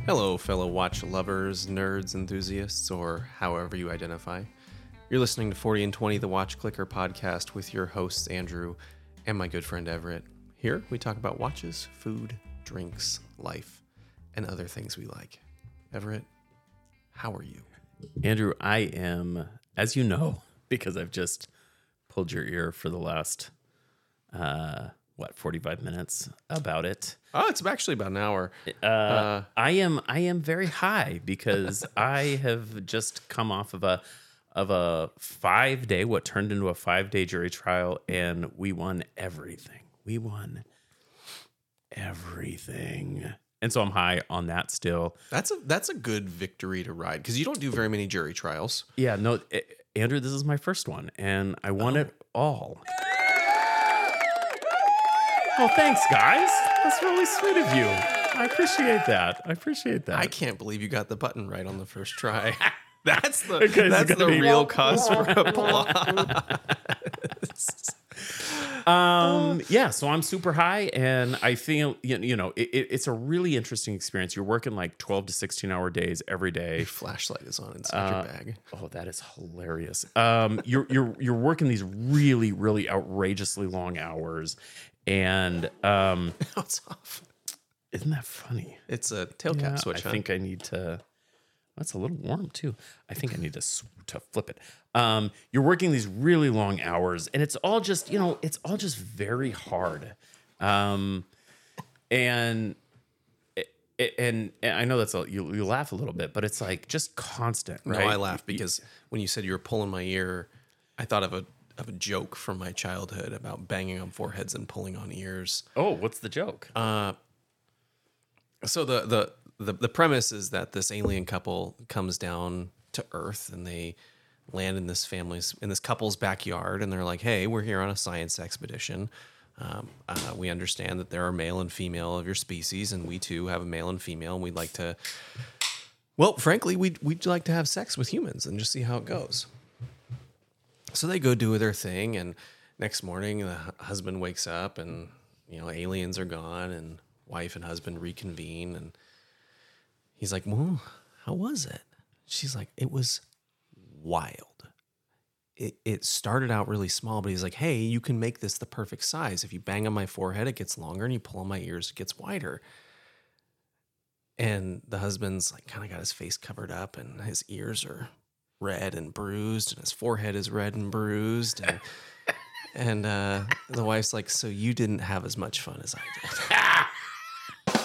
Hello, fellow watch lovers, nerds, enthusiasts, or however you identify. You're listening to 40 and 20, the Watch Clicker podcast with your hosts, Andrew and my good friend Everett. Here, we talk about watches, food, drinks, life, and other things we like. Everett, how are you? Andrew, I am, as you know, because I've just pulled your ear for the last, 45 minutes about it. Oh, it's actually about an hour. I am very high because I have just come off of a 5-day, what turned into a 5-day jury trial, and we won everything. We won everything. And so I'm high on that still. That's a good victory to ride because you don't do very many jury trials. Yeah, no, Andrew, this is my first one, and I won it all. Oh, thanks, guys. That's really sweet of you. I appreciate that. I can't believe you got the button right on the first try. That's the real cause for applause. Yeah, so I'm super high, and I feel, it's a really interesting experience. You're working like 12 to 16-hour days every day. Your flashlight is on inside your bag. Oh, that is hilarious. You're working these really, really outrageously long hours, and Now it's off. isn't that funny? It's a tail cap switch. I think I need to. That's a little warm too. I think I need to flip it. You're working these really long hours, and it's all just very hard. And I know that's you laugh a little bit, but it's like just constant, right? No, I laugh because when you said you were pulling my ear, I thought of a joke from my childhood about banging on foreheads and pulling on ears. Oh, what's the joke? So the premise is that this alien couple comes down to Earth and they land in this couple's backyard, and they're like, "Hey, we're here on a science expedition. We understand that there are male and female of your species, and we too have a male and female, and we'd like to, well, frankly, we'd like to have sex with humans and just see how it goes." So they go do their thing, and next morning the husband wakes up, and aliens are gone, and wife and husband reconvene, and he's like, "Well, how was it?" She's like, "It was wild. It started out really small, but he's like, hey, you can make this the perfect size. If you bang on my forehead, it gets longer, and you pull on my ears, it gets wider." And the husband's like kind of got his face covered up, and his ears are red and bruised, and his forehead is red and bruised. And the wife's like, "So you didn't have as much fun as I did."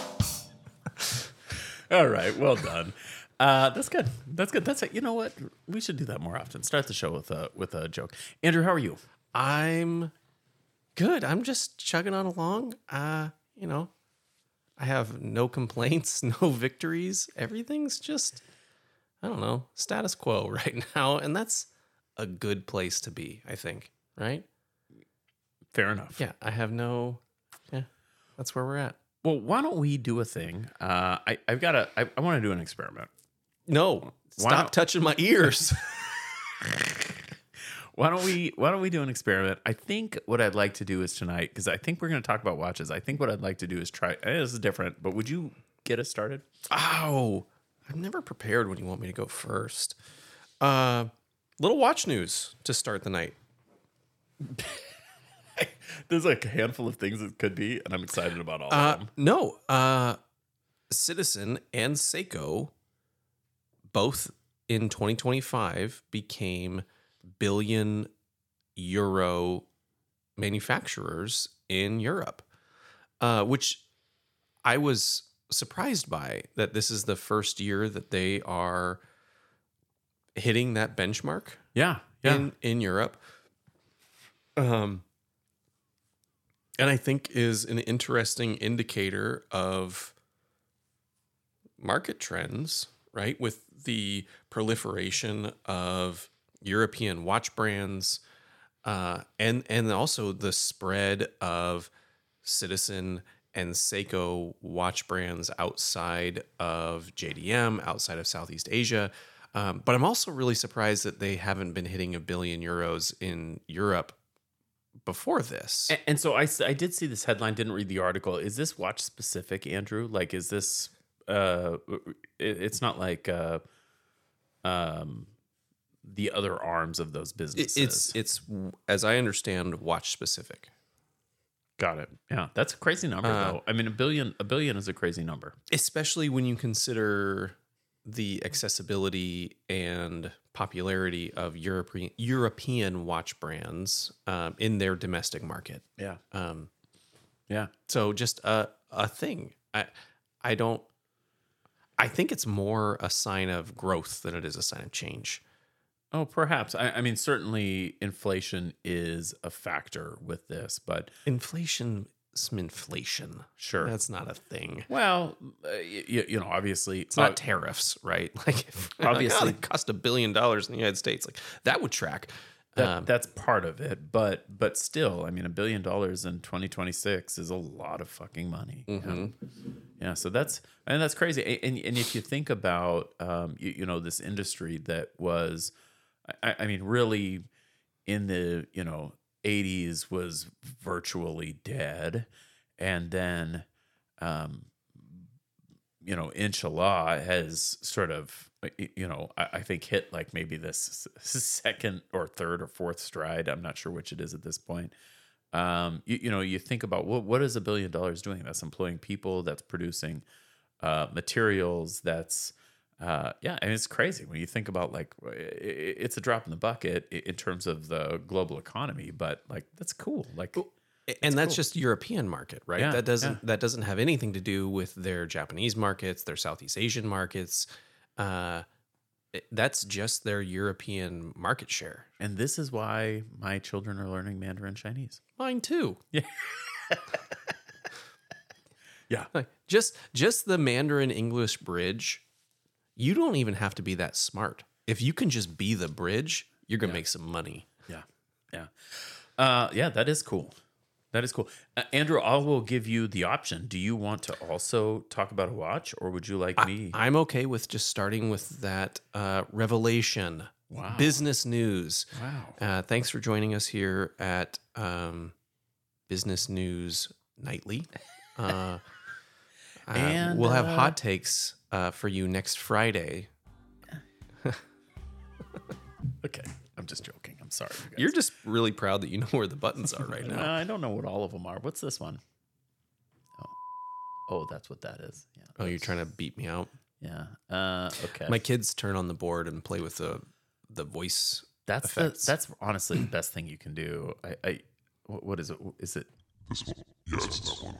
All right, well done. That's good. That's good. That's it. You know what? We should do that more often. Start the show with a joke. Andrew, how are you? I'm good. I'm just chugging on along. I have no complaints, no victories. Everything's just, I don't know, status quo right now. And that's a good place to be, I think. Right? Fair enough. Yeah, that's where we're at. Well, why don't we do a thing? I want to do an experiment. No, stop touching my ears. Why don't we do an experiment? I think what I'd like to do is tonight, because I think we're going to talk about watches. I think what I'd like to do is try. This is different, but would you get us started? Oh, I'm never prepared when you want me to go first. Little watch news to start the night. There's like a handful of things it could be, and I'm excited about all of them. No, Citizen and Seiko, both in 2025, became billion euro manufacturers in Europe, which I was surprised by, that this is the first year that they are hitting that benchmark. Yeah. In Europe. And I think is an interesting indicator of market trends, right? With the proliferation of European watch brands, and also the spread of Citizen and Seiko watch brands outside of JDM, outside of Southeast Asia. But I'm also really surprised that they haven't been hitting €1 billion in Europe before this. And so I did see this headline, didn't read the article. Is this watch specific, Andrew? Like, is this it's not like the other arms of those businesses. It's as I understand, watch specific. Got it. Yeah, that's a crazy number though. I mean, a billion is a crazy number. Especially when you consider the accessibility and popularity of European watch brands in their domestic market. Yeah. Yeah. So just a thing. I think it's more a sign of growth than it is a sign of change. Oh, perhaps. I mean, certainly inflation is a factor with this, but Inflation. Sure. That's not a thing. Well, you know, obviously It's not tariffs, right? Like, Obviously- it cost $1 billion in the United States. Like that would track. that's part of it, but still, I mean, $1 billion in 2026 is a lot of fucking money. Yeah, so that's crazy. And if you think about you know, this industry that was, I mean, really in the 80s was virtually dead, and then Inshallah has sort of, I think hit like maybe this second or third or fourth stride. I'm not sure which it is at this point. You think about what is $1 billion doing? That's employing people, that's producing materials, that's I mean, it's crazy when you think about, like, it's a drop in the bucket in terms of the global economy, but like that's cool. Like, And that's just European market, right? Yeah, that doesn't have anything to do with their Japanese markets, their Southeast Asian markets. That's just their European market share. and this is why my children are learning Mandarin Chinese. Mine too. Yeah. Like, just the Mandarin English bridge, you don't even have to be that smart. If you can just be the bridge, you're gonna make some money. Yeah. Yeah, that is cool. That is cool. Andrew, I will give you the option. Do you want to also talk about a watch, or would you like me? I'm okay with just starting with that revelation. Wow. Business news. Wow. Thanks for joining us here at Business News Nightly. And, we'll have hot takes for you next Friday. Okay. I'm just joking. I'm sorry. You guys. You're just really proud that you know where the buttons are right now. I don't know what all of them are. What's this one? Oh, that's what that is. Yeah. Oh, you're trying to beat me out? Yeah. Okay. My kids turn on the board and play with the voice effects. That's honestly the best thing you can do. What is it? Is it? This one. Yeah, it's that one.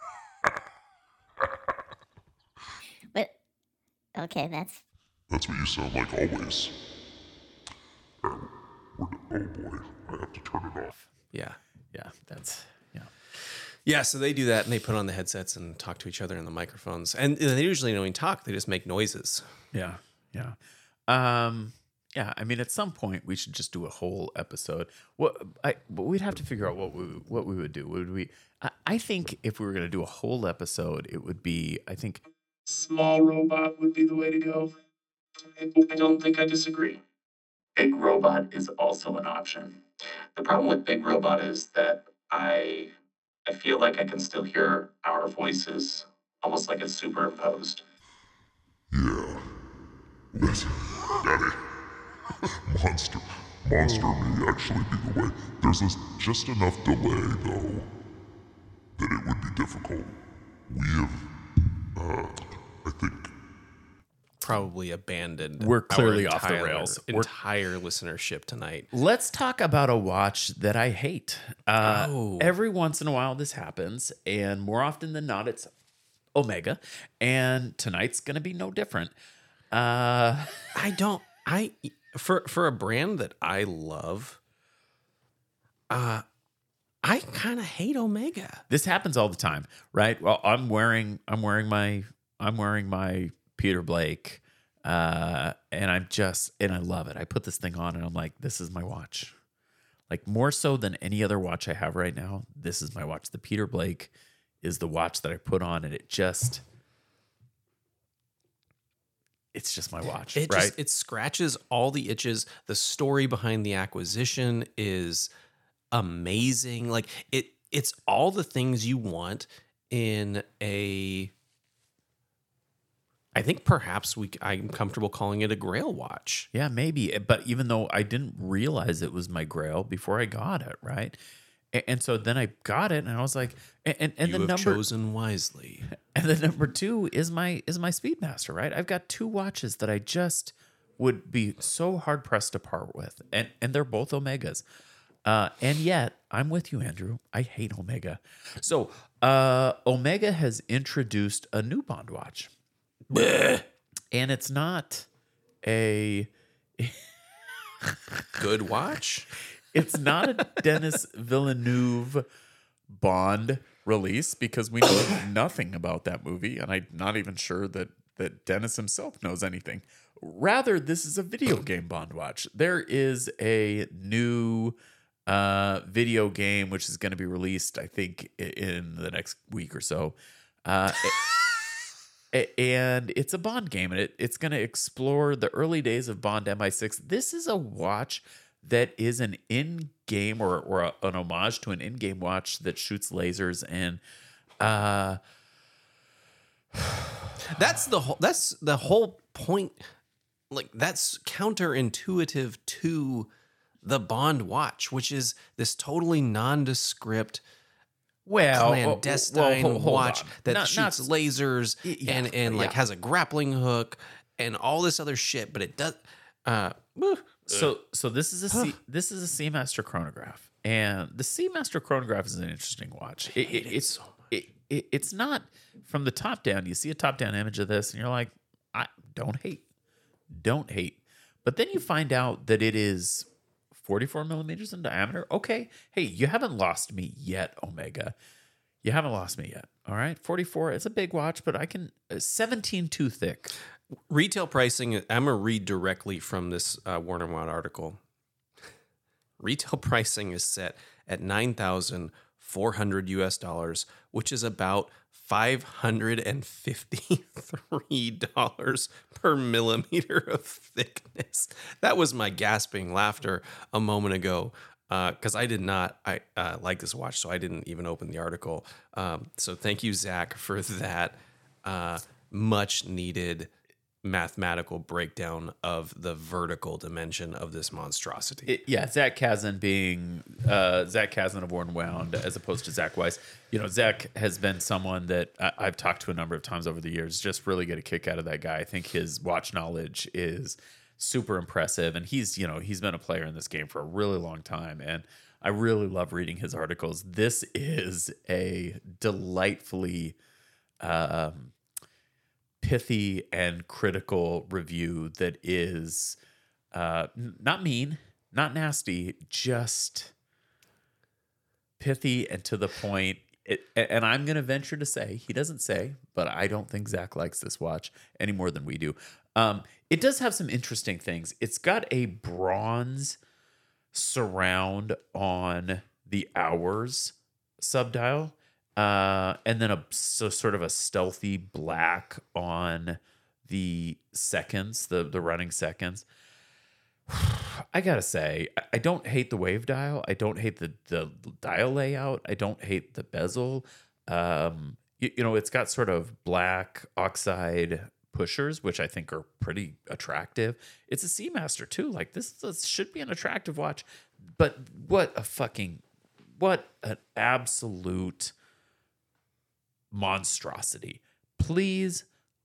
But okay, that's That's what you sound like always. Oh boy, I have to turn it off. Yeah. Yeah. That's yeah. Yeah, so they do that and they put on the headsets and talk to each other in the microphones. And they usually don't even talk, they just make noises. Yeah. Yeah. Yeah. I mean, at some point we should just do a whole episode. But we'd have to figure out what we would do. Would we? I think if we were going to do a whole episode, it would be. I think Small robot would be the way to go. I don't think I disagree. Big robot is also an option. The problem with big robot is that I feel like I can still hear our voices, almost like it's superimposed. Yeah. Listen, Daddy. Monster may actually be the way. There's just enough delay, though, that it would be difficult. We have, I think, Probably abandoned. We're clearly our off the rails. Entire listenership tonight. let's talk about a watch that I hate. Oh. Every once in a while, this happens, and more often than not, it's Omega. And tonight's going to be no different. For a brand that I love, I kind of hate Omega. This happens all the time, right? Well, I'm wearing my Peter Blake, and I love it. I put this thing on and I'm like, this is my watch. Like, more so than any other watch I have right now, this is my watch. The Peter Blake is the watch that I put on, and it's just my watch, right? It scratches all the itches. The story behind the acquisition is amazing. Like it's all the things you want in a I think perhaps I'm comfortable calling it a Grail watch. Yeah, maybe. But even though I didn't realize it was my Grail before I got it, right? And so then I got it, and I was like, and You the have number chosen wisely. and the number 2 is my Speedmaster, right? I've got 2 watches that I just would be so hard pressed to part with, and they're both Omegas. And yet, I'm with you, Andrew. I hate Omega. So, Omega has introduced a new Bond watch. And it's not a Good watch. it's not a Dennis Villeneuve Bond release, because we know nothing about that movie, and I'm not even sure that Dennis himself knows anything. Rather, this is a video game Bond watch. There is a new video game which is going to be released, I think, in the next week or so. And it's a Bond game, and it's going to explore the early days of Bond MI6. This is a watch that is an in-game or an homage to an in-game watch that shoots lasers, and That's the whole point. Like, that's counterintuitive to the Bond watch, which is this totally nondescript clandestine hold watch on. that shoots lasers and like has a grappling hook and all this other shit, but it does So this is a this is a Seamaster chronograph, and the Seamaster chronograph is an interesting watch. It's not from the top down. You see a top down image of this, and you're like, I don't hate, but then you find out that it is 44 millimeters in diameter. Okay, hey, you haven't lost me yet, Omega. You haven't lost me yet. All right, 44. It's a big watch, but I can 17 too thick. Retail pricing, I'm going to read directly from this Warner Watt article. Retail pricing is set at $9,400 US, which is about $553 per millimeter of thickness. That was my gasping laughter a moment ago, because I did not like this watch, so I didn't even open the article. So thank you, Zach, for that much needed mathematical breakdown of the vertical dimension of this monstrosity. Zach Kazan being Zach Kazan of Worn Wound as opposed to Zach Weiss. You know, Zach has been someone that I've talked to a number of times over the years. Just really get a kick out of that guy. I think his watch knowledge is super impressive, and he's been a player in this game for a really long time, and I really love reading his articles. This is a delightfully pithy and critical review that is not mean, not nasty, just pithy and to the point. And I'm going to venture to say, he doesn't say, but I don't think Zach likes this watch any more than we do. It does have some interesting things. It's got a bronze surround on the hours subdial. And then sort of a stealthy black on the seconds, the running seconds. I gotta say, I don't hate the wave dial. I don't hate the dial layout. I don't hate the bezel. It's got sort of black oxide pushers, which I think are pretty attractive. It's a Seamaster too. Like, this should be an attractive watch. But what an absolute monstrosity. Please,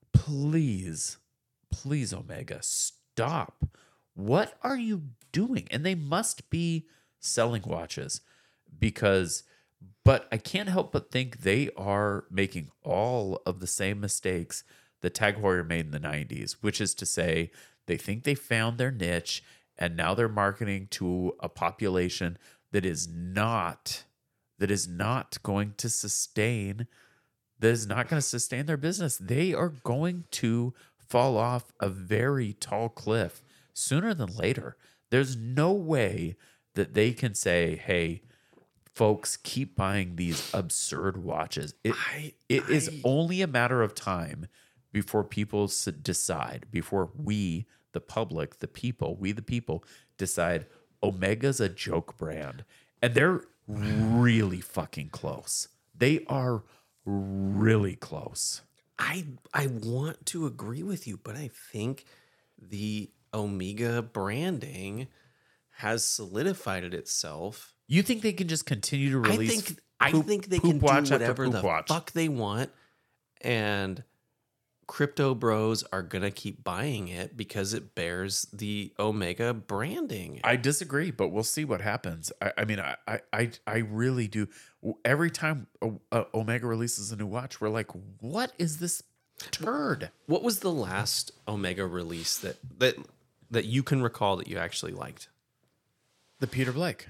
Omega, stop. What are you doing? And they must be selling watches, but I can't help but think they are making all of the same mistakes that Tag Heuer made in the 90s, which is to say, they think they found their niche, and now they're marketing to a population that is not going to sustain their business. They are going to fall off a very tall cliff sooner than later. There's no way that they can say, hey, folks, keep buying these absurd watches. It is only a matter of time before people decide, before we, the public, the people decide Omega's a joke brand. And they're really fucking close. They are really close. I want to agree with you, but I think the Omega branding has solidified it itself. You think they can just continue to release? I think they can poop watch do after whatever poop the watch. fuck they want, and crypto bros are gonna keep buying it because it bears the Omega branding. I disagree, but we'll see what happens. I mean, I really do. Every time Omega releases a new watch, we're like, what is this turd? What was the last Omega release that you can recall that you actually liked? The Peter Blake.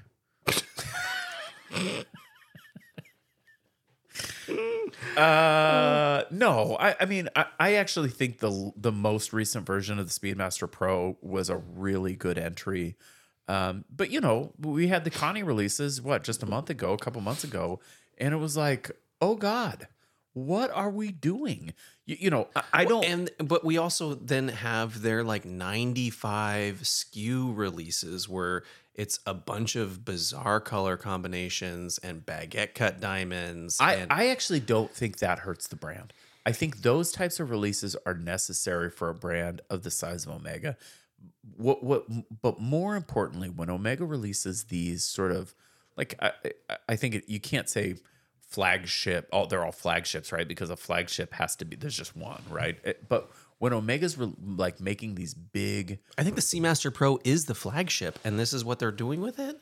No, I mean, I actually think the most recent version of the Speedmaster Pro was a really good entry. But you know, we had the Connie releases, just a couple months ago, and it was like, oh God, what are we doing? You know, I don't. But we also then have their like 95 SKU releases where it's a bunch of bizarre color combinations and baguette cut diamonds. I actually don't think that hurts the brand. I think those types of releases are necessary for a brand of the size of Omega. But more importantly, when Omega releases these sort of like, I think you can't say flagship. Oh, they're all flagships, right? Because a flagship has to be, there's just one, right? But when Omega's like making these big, I think the Seamaster Pro is the flagship, and this is what they're doing with it.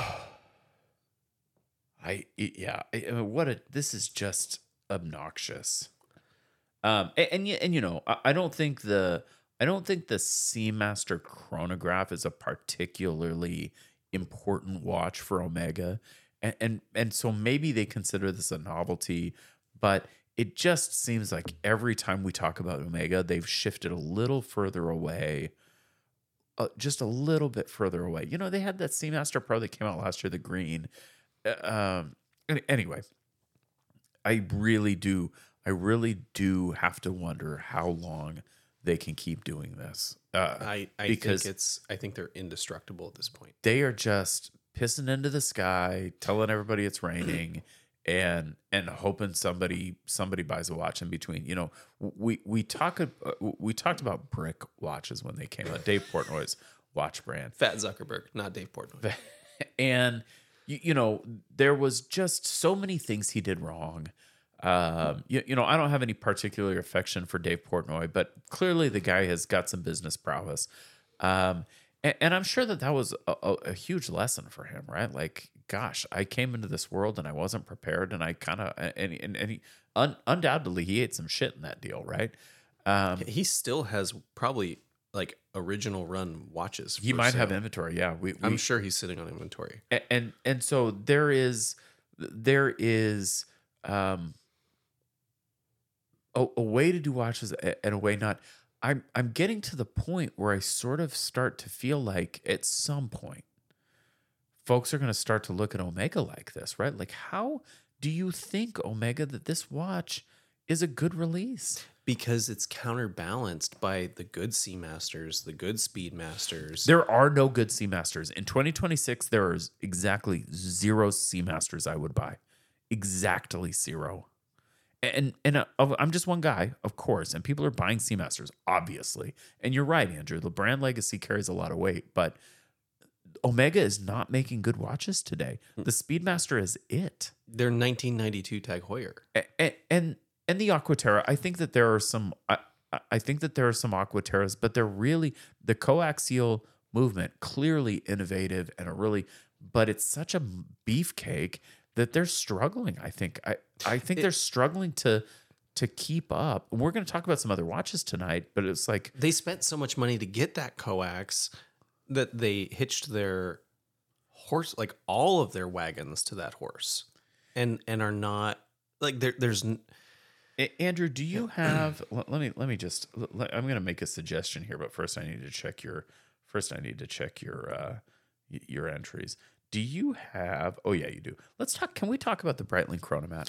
This is just obnoxious. And you know, I don't think the Seamaster chronograph is a particularly important watch for Omega, and so maybe they consider this a novelty, but it just seems like every time we talk about Omega, they've shifted a little further away, just a little bit further away. You know, they had that Seamaster Pro that came out last year, the green. Anyway, I really do have to wonder how long they can keep doing this. I think they're indestructible at this point. They are just pissing into the sky, telling everybody it's raining, and hoping somebody buys a watch in between. You know, we talked about Brick watches when they came out. Dave Portnoy's watch brand. Fat Zuckerberg, not Dave Portnoy. And you know, there was just so many things he did wrong. You know, I don't have any particular affection for Dave Portnoy, but clearly the guy has got some business prowess. And I'm sure that was a huge lesson for him, right? Like, gosh, I came into this world and I wasn't prepared, and I kind of undoubtedly he ate some shit in that deal, right? He still has probably like original run watches. He might have inventory, yeah. I'm sure he's sitting on inventory, and so there is a way to do watches and a way not. I'm getting to the point where I sort of start to feel like at some point, folks are going to start to look at Omega like this, right? Like, how do you think, Omega, that this watch is a good release? because it's counterbalanced by the good Seamasters, the good Speedmasters. There are no good Seamasters. In 2026, there is exactly 0 Seamasters I would buy. Exactly 0. And I'm just one guy, of course, and people are buying Seamasters, obviously. And you're right, Andrew. The brand legacy carries a lot of weight, but Omega is not making good watches today. The Speedmaster is it. They're 1992 Tag Heuer. And the Aquaterra, I think that there are some. I think that there are some Aquaterras, but they're really the coaxial movement, clearly innovative and but it's such a beefcake that they're struggling. I think they're struggling to keep up. We're going to talk about some other watches tonight, but it's like they spent so much money to get that coax that they hitched their horse, like all of their wagons, to that horse, and are not like there's. Andrew, do you have? Let me just. I'm going to make a suggestion here, but first I need to check your. Your entries. Do you have? Oh yeah, you do. Let's talk. Can we talk about the Breitling Chronomat?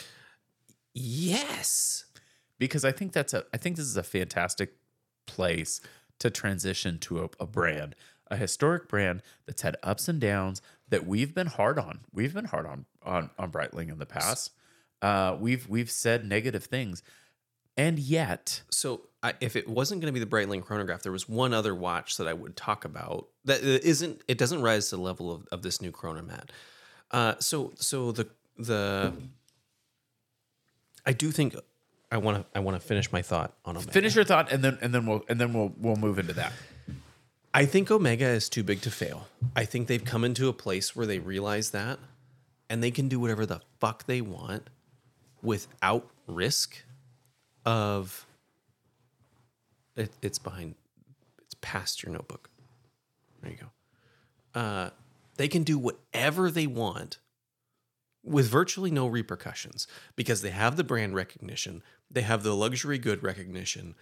Yes, because I think this is a fantastic place to transition to a brand, a historic brand that's had ups and downs that we've been hard on. We've been hard on Breitling in the past. We've said negative things. And yet, So if it wasn't going to be the Breitling chronograph, there was one other watch that I would talk about that isn't. It doesn't rise to the level of this new Chronomat. So the I do think I want to finish my thought on Omega. finish your thought, and then we'll move into that. I think Omega is too big to fail. I think they've come into a place where they realize that, and they can do whatever the fuck they want without risk of it's past your notebook. There you go. They can do whatever they want with virtually no repercussions because they have the brand recognition, they have the luxury good recognition.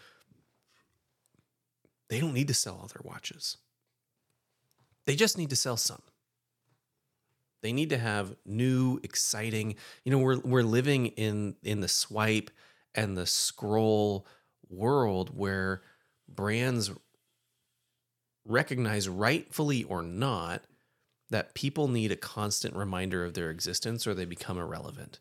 They don't need to sell all their watches. They just need to sell some. They need to have new, exciting. We're living in the swipe and the scroll world where brands recognize, rightfully or not, that people need a constant reminder of their existence or they become irrelevant.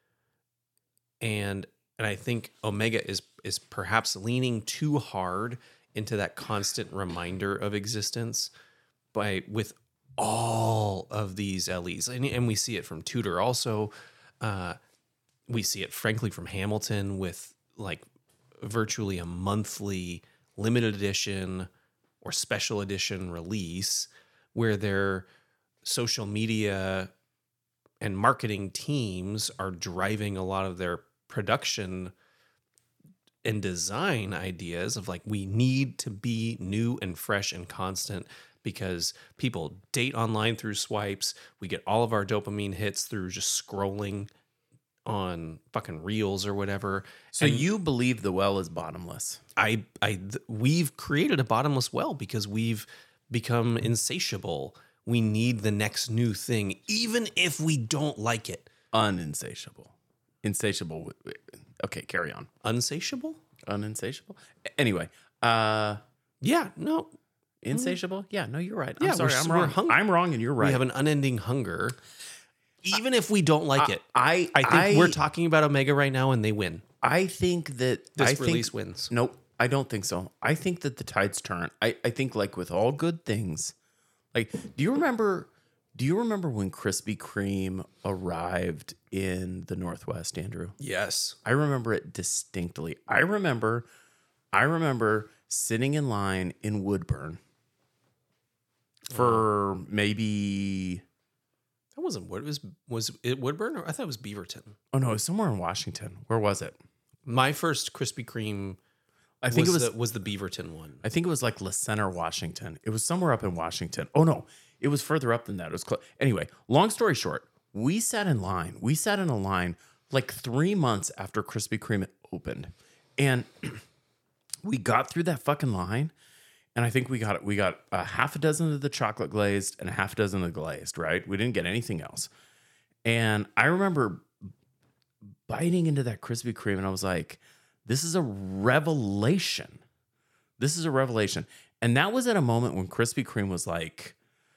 And I think Omega is perhaps leaning too hard into that constant reminder of existence with all of these LEs. And we see it from Tudor also. We see it, frankly, from Hamilton with like virtually a monthly limited edition or special edition release where their social media and marketing teams are driving a lot of their production and design ideas of like, we need to be new and fresh and constant because people date online through swipes. We get all of our dopamine hits through just scrolling on fucking reels or whatever. So you believe the well is bottomless? We've created a bottomless well because we've become insatiable. We need the next new thing, even if we don't like it. Uninsatiable. Insatiable. Okay, carry on. Unsatiable? Uninsatiable. Anyway, yeah, no. Insatiable? Yeah, no, you're right. Yeah, I'm sorry, I'm we're wrong. hungry. I'm wrong and you're right. We have an unending hunger, even if we don't like it. I think we're talking about Omega right now, and they win. I think that This release wins. Nope, I don't think so. I think that the tides turn. I think like with all good things, like do you remember when Krispy Kreme arrived in the Northwest, Andrew? Yes. I remember it distinctly. I remember sitting in line in Woodburn for maybe. That wasn't Wood. Was it Woodburn? Or I thought it was Beaverton. Oh no, it was somewhere in Washington. Where was it? My first Krispy Kreme. I think was the Beaverton one. I think it was like La Center, Washington. It was somewhere up in Washington. Oh no, it was further up than that. It was close. Anyway, long story short, we sat in line. We sat in a line like 3 months after Krispy Kreme opened, and we got through that fucking line. And I think we got a half a dozen of the chocolate glazed and a half a dozen of the glazed, right? We didn't get anything else. And I remember biting into that Krispy Kreme and I was like, this is a revelation. This is a revelation. And that was at a moment when Krispy Kreme was like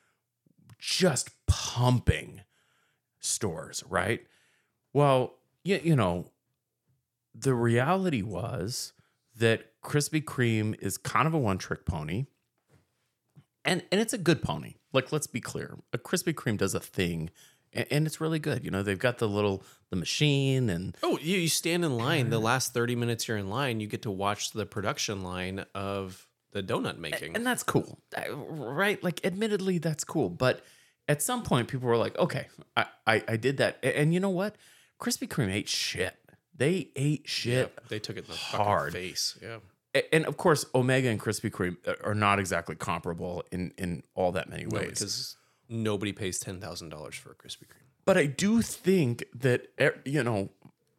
just pumping stores, right? Well, you know, the reality was that Krispy Kreme is kind of a one-trick pony. And it's a good pony. Like, let's be clear. A Krispy Kreme does a thing, and it's really good. You know, they've got the machine and... Oh, you stand in line. The last 30 minutes you're in line, you get to watch the production line of the donut making. And that's cool, right? Like, admittedly, that's cool. But at some point, people were like, okay, I did that. And you know what? Krispy Kreme ate shit. They ate shit. Yeah, they took it in the hard fucking face. Yeah. And of course, Omega and Krispy Kreme are not exactly comparable in all that many ways. Because nobody pays $10,000 for a Krispy Kreme. But I do think that, you know,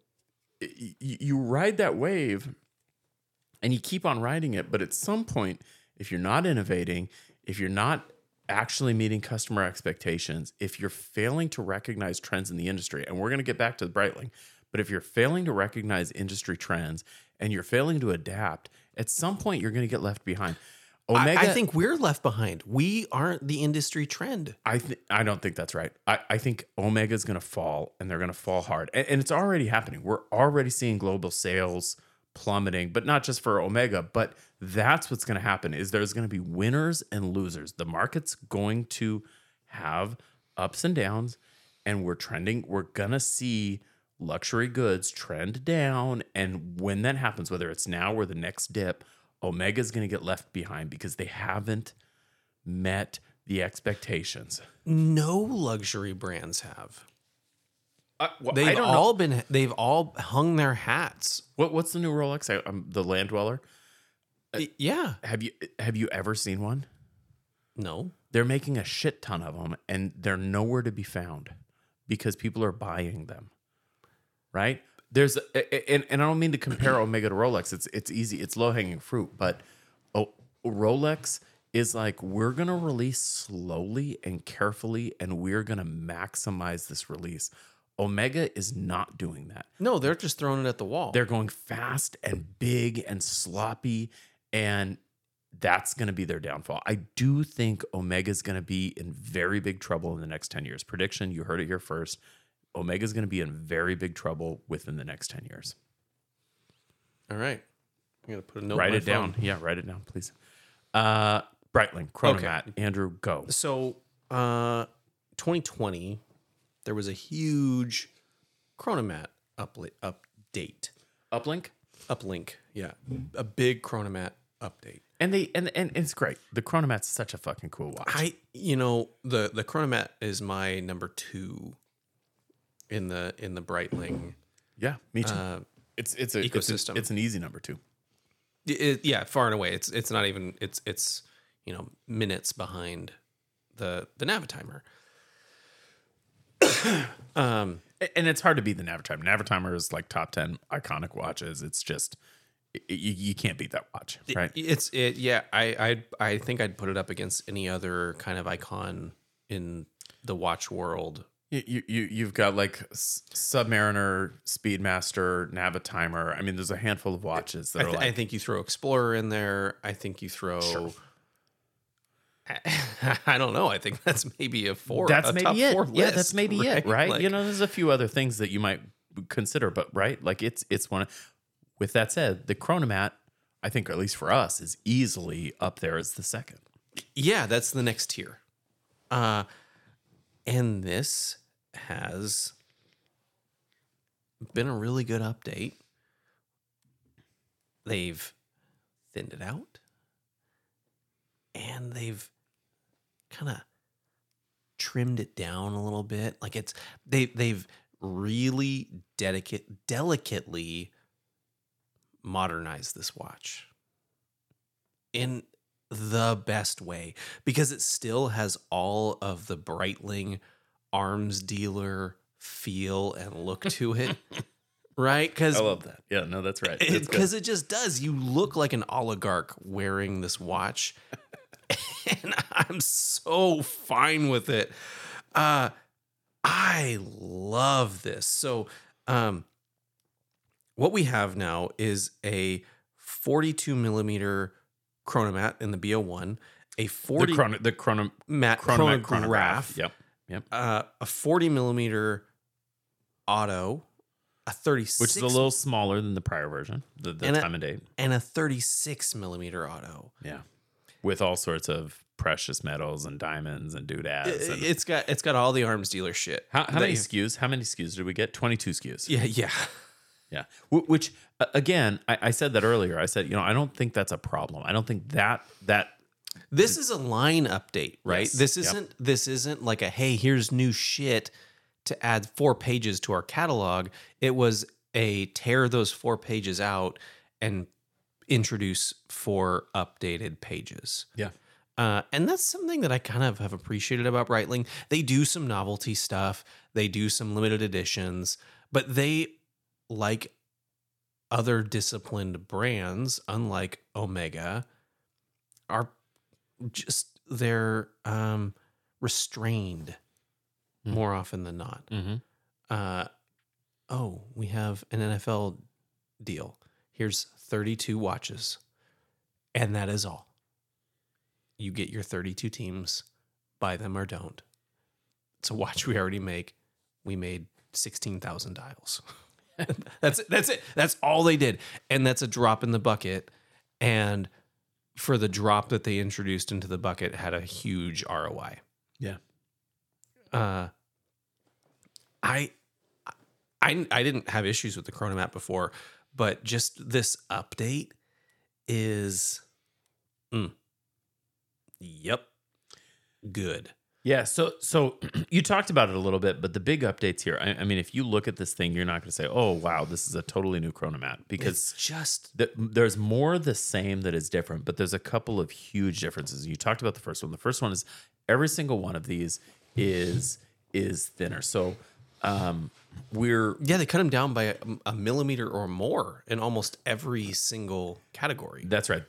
you ride that wave and you keep on riding it. But at some point, if you're not innovating, if you're not actually meeting customer expectations, if you're failing to recognize trends in the industry, and we're going to get back to the Breitling, but if you're failing to recognize industry trends and you're failing to adapt, at some point you're going to get left behind. Omega, I think we're left behind. We aren't the industry trend. I don't think that's right. I think Omega is going to fall, and they're going to fall hard. And it's already happening. We're already seeing global sales plummeting, but not just for Omega, but that's what's going to happen is there's going to be winners and losers. The market's going to have ups and downs, and we're going to see luxury goods trend down. And when that happens, whether it's now or the next dip, Omega is going to get left behind because they haven't met the expectations. No luxury brands have. Well, They've all hung their hats. What's the new Rolex? The Land Dweller. Yeah. Have you ever seen one? No. They're making a shit ton of them, and they're nowhere to be found because people are buying them. Right? And I don't mean to compare Omega to Rolex. It's easy. It's low hanging fruit, but Rolex is like, we're gonna release slowly and carefully, and we're gonna maximize this release. Omega is not doing that. No, they're just throwing it at the wall. They're going fast and big and sloppy, and that's going to be their downfall. I do think Omega is going to be in very big trouble in the next 10 years. Prediction, you heard it here first. Omega is going to be in very big trouble within the next 10 years. All right. I'm going to put a note Write on my it down. phone. Yeah, write it down, please. Breitling, Chronomat, Okay. Andrew, go. So, 2020, there was a huge Chronomat update. Uplink? Yeah. A big Chronomat update. And it's great. The Chronomat's such a fucking cool watch. The Chronomat is my number 2 in the Breitling. Yeah, me too. It's ecosystem. It's an easy number 2. Yeah, far and away. It's not even it's minutes behind the Navitimer. And it's hard to beat the Navitimer. Navitimer is like top 10 iconic watches. It's just you can't beat that watch, right? I think I'd put it up against any other kind of icon in the watch world. You've got like Submariner, Speedmaster, Navitimer. I mean, there's a handful of watches that I think you throw Explorer in there. I think you throw. Sure. I don't know. I think that's maybe a 4. That's a maybe top it. 4 list, Yeah, that's maybe it, right? Like, There's a few other things that you might consider, but right, like it's one. With that said, the Chronomat, I think, at least for us, is easily up there as the second. Yeah, that's the next tier. And this has been a really good update. They've thinned it out, and they've kind of trimmed it down a little bit. Like they've really delicately modernized this watch in the best way, because it still has all of the Breitling arms dealer feel and look to it. Right? Because I love that. Yeah, no, that's right. Because it just does. You look like an oligarch wearing this watch. And I'm so fine with it. I love this. So what we have now is a 42 millimeter Chronomat in the BO1, a 40 the chronograph. Yep. A 40 millimeter auto, a 36, which is a little smaller than the prior version, the time and date, and a 36 millimeter auto. Yeah, with all sorts of precious metals and diamonds and doodads. It's got all the arms dealer shit. How many SKUs? How many SKUs did we get? 22 SKUs. Yeah. Which again, I said that earlier. I said, I don't think that's a problem. I don't think that this is a line update, right? Yes. This isn't like a, hey, here's new shit to add 4 pages to our catalog. It was a tear those 4 pages out and introduce 4 updated pages. Yeah. And that's something that I kind of have appreciated about Breitling. They do some novelty stuff. They do some limited editions, but they, like other disciplined brands, unlike Omega, are just they're restrained more often than not. We have an NFL deal. Here's 32 watches, and that is all. You get your 32 teams, buy them or don't. It's a watch we already make. We made 16,000 dials. That's it. That's all they did. And that's a drop in the bucket. And for the drop that they introduced into the bucket had a huge ROI. Yeah. I didn't have issues with the Chronomat before, but just this update is yep. Good. Yeah, so you talked about it a little bit, but the big updates here. I mean, if you look at this thing, you're not going to say, "Oh, wow, this is a totally new Chronomat," because It's just there's more the same that is different, but there's a couple of huge differences. You talked about the first one. The first one is every single one of these is thinner. So they cut them down by a millimeter or more in almost every single category. That's right.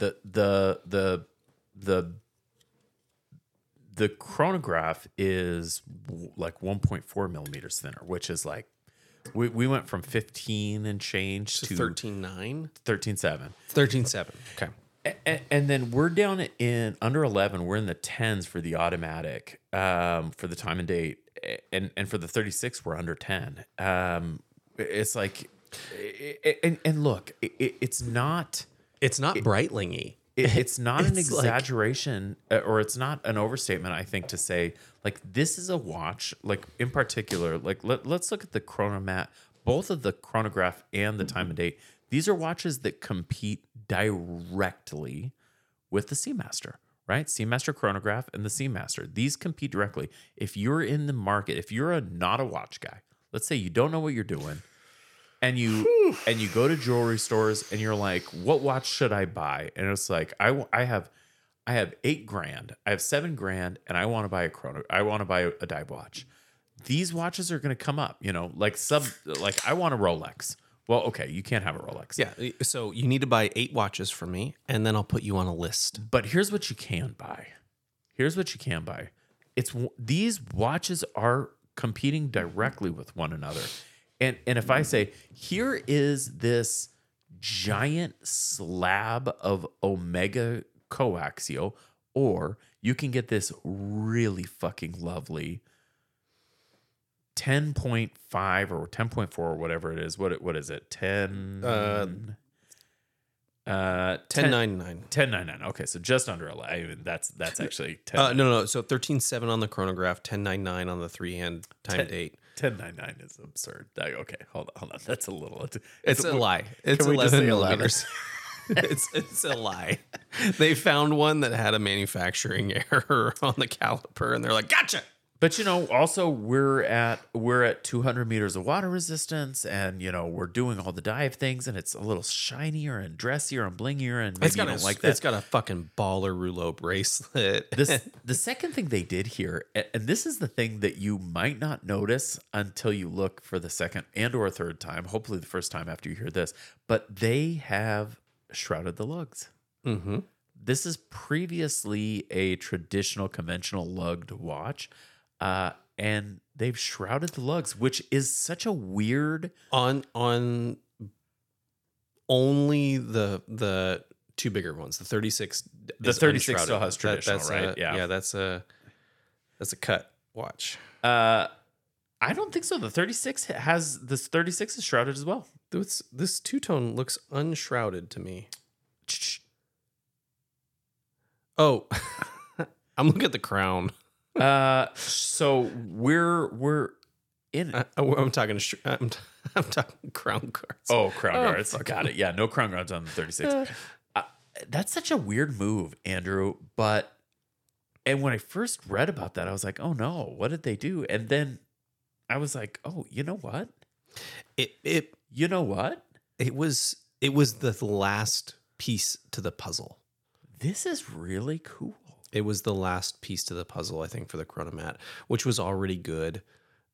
The chronograph is like 1.4 millimeters thinner, which is like we went from 15 and change to 13.9, 13.7. 13.7. Okay. And then we're down in under 11. We're in the 10s for the automatic, for the time and date, and for the 36 we're under 10. It's like, and look, it's not Breitling-y. It's not an It's like- exaggeration, or it's not an overstatement, I think, to say like this is a watch, like in particular, like let's look at the Chronomat, both of the chronograph and the time and date. These are watches that compete directly with the Seamaster, right? Seamaster chronograph and the Seamaster. These compete directly. If you're in the market, if you're not a watch guy, let's say you don't know what you're doing, and you go to jewelry stores and you're like, what watch should I buy? And it's like, I have $8,000, I have $7,000, and I want to buy I want to buy a dive watch. These watches are going to come up, like I want a Rolex. Well, okay, you can't have a Rolex. Yeah. So you need to buy 8 watches from me, and then I'll put you on a list. But here's what you can buy. These watches are competing directly with one another. And if I say, here is this giant slab of Omega coaxial, or you can get this really fucking lovely 10.5 or 10.4 or whatever it is. What is it? 10 10.99. 10.99. Okay, so just under 11. That's actually 10. No. So 13.7 on the chronograph, 10.99 on the 3-hand time date. 10.99 is absurd. Okay, hold on. That's a little. It's a lie. It's we just 11 say 11? millimeters. it's a lie. They found one that had a manufacturing error on the caliper, and they're like, "Gotcha." But also we're at 200 meters of water resistance, and we're doing all the dive things, and it's a little shinier and dressier and blingier, and maybe you don't like that. It's got a fucking baller rouleau bracelet. The second thing they did here, and this is the thing that you might not notice until you look for the second and or third time, hopefully the first time after you hear this, but they have shrouded the lugs. Mm-hmm. This is previously a traditional conventional lugged watch. And they've shrouded the lugs, which is such a weird on only the 2 bigger ones. The 36. The 36 still has traditional, right? Yeah, that's a cut watch. I don't think so. The 36 is shrouded as well. This two-tone looks unshrouded to me. Oh, I'm looking at the crown. So we're in. I'm talking crown guards. Oh, crown guards. Got it. Yeah, no crown guards on the 36. That's such a weird move, Andrew. And when I first read about that, I was like, oh no, what did they do? And then I was like, oh, you know what? You know what? It was the last piece to the puzzle. This is really cool. It was the last piece to the puzzle, I think, for the Chronomat, which was already good.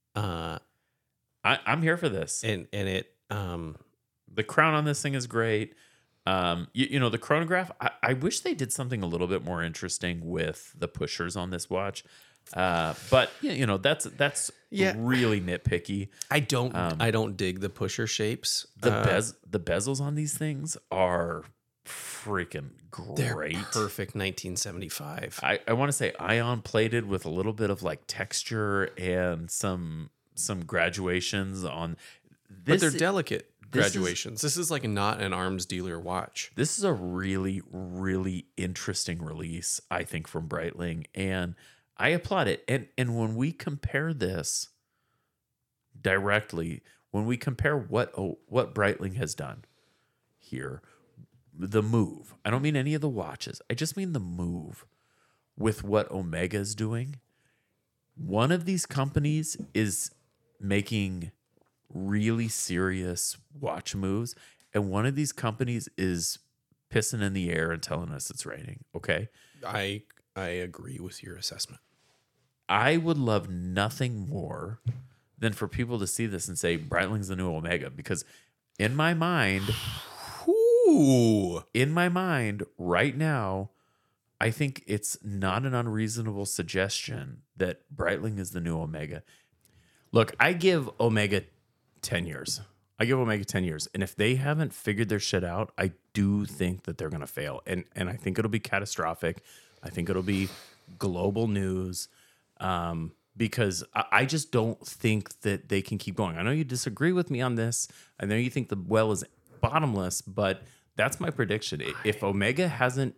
I'm here for this. And it the crown on this thing is great. The chronograph, I wish they did something a little bit more interesting with the pushers on this watch. But that's really nitpicky. I don't dig the pusher shapes. The bezels on these things are freaking great. They're perfect 1975. I want to say ion plated with a little bit of like texture and some graduations on. But they're delicate graduations. This is like not an arms dealer watch. This is a really, really interesting release, I think, from Breitling, and I applaud it. And when we compare this directly, when we compare what Breitling has done here, the move. I don't mean any of the watches. I just mean the move with what Omega is doing. One of these companies is making really serious watch moves, and one of these companies is pissing in the air and telling us it's raining. Okay, I agree with your assessment. I would love nothing more than for people to see this and say Breitling's the new Omega, because in my mind, right now, I think it's not an unreasonable suggestion that Breitling is the new Omega. Look, I give Omega 10 years. And if they haven't figured their shit out, I do think that they're going to fail. And I think it'll be catastrophic. I think it'll be global news, because I just don't think that they can keep going. I know you disagree with me on this. I know you think the well is bottomless, but that's my prediction. If Omega hasn't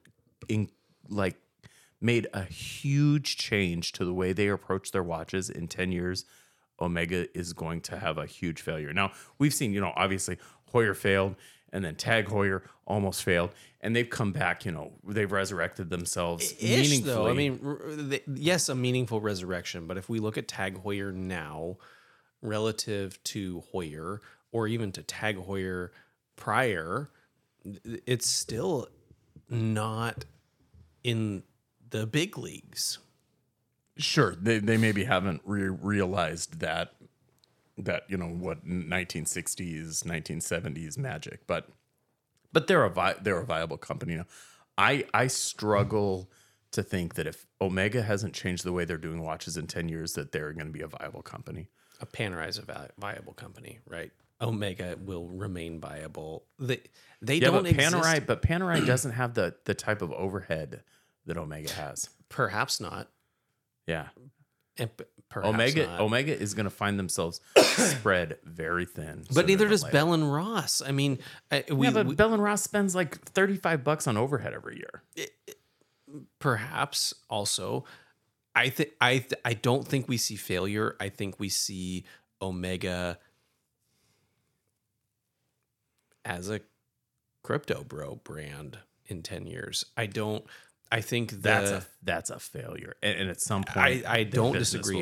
made a huge change to the way they approach their watches in 10 years, Omega is going to have a huge failure. Now, we've seen, obviously Heuer failed, and then Tag Heuer almost failed, and they've come back, they've resurrected themselves meaningfully. Though. I mean, yes, a meaningful resurrection, but if we look at Tag Heuer now relative to Heuer, or even to Tag Heuer prior, it's still not in the big leagues. Sure, they maybe haven't realized that what 1960s, 1970s magic, but they're a viable company now. I struggle to think that if Omega hasn't changed the way they're doing watches in 10 years, that they're going to be a viable company. A Panerai is a viable company, right? Omega will remain viable. They don't exist. Panerai doesn't have the type of overhead that Omega has. Perhaps not. Yeah. And perhaps not. Omega is going to find themselves spread very thin. But neither does Bell and Ross. I mean, Bell and Ross spends like $35 on overhead every year. Perhaps also, I don't think we see failure. I think we see Omega as a crypto bro brand in 10 years. I think that's a failure, and at some point, I don't disagree.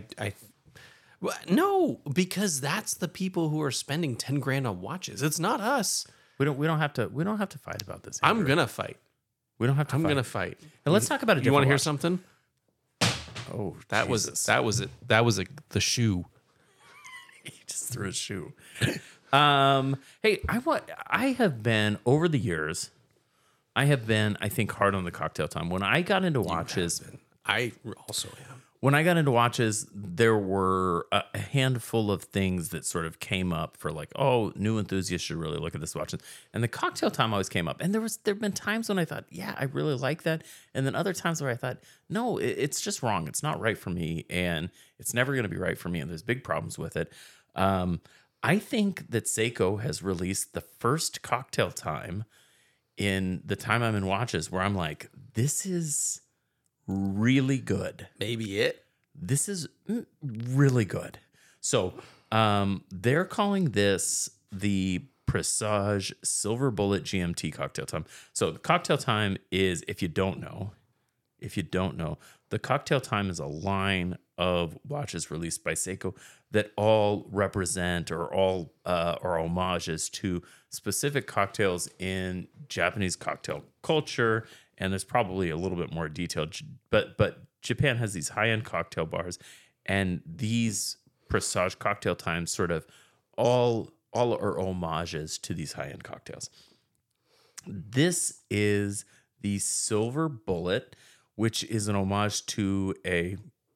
No, because that's the people who are spending $10,000 on watches. It's not us. We don't have to fight about this. Andrew. I'm gonna fight. We don't have to. I'm gonna fight. And let's talk about it. You want to hear something? Oh, that was it. That was the shoe. He just threw a shoe. Hey, I have been over the years. I think, hard on the Cocktail Time. When I got into watches, I also am. When I got into watches, there were a handful of things that sort of came up for like, oh, new enthusiasts should really look at this watch. And the Cocktail Time always came up. And there've been times when I thought, yeah, I really like that. And then other times where I thought, no, it's just wrong. It's not right for me. And it's never going to be right for me. And there's big problems with it. I think that Seiko has released the first Cocktail Time in the time I'm in watches where I'm like, this is really good. Maybe it. This is really good. So they're calling this the Presage Silver Bullet GMT Cocktail Time. So the Cocktail Time is, if you don't know, the Cocktail Time is a line of watches released by Seiko that all represent or all are homages to specific cocktails in Japanese cocktail culture. And there's probably a little bit more detailed, but Japan has these high-end cocktail bars, and these Presage Cocktail Times sort of all are homages to these high-end cocktails. This is the Silver Bullet, which is an homage to a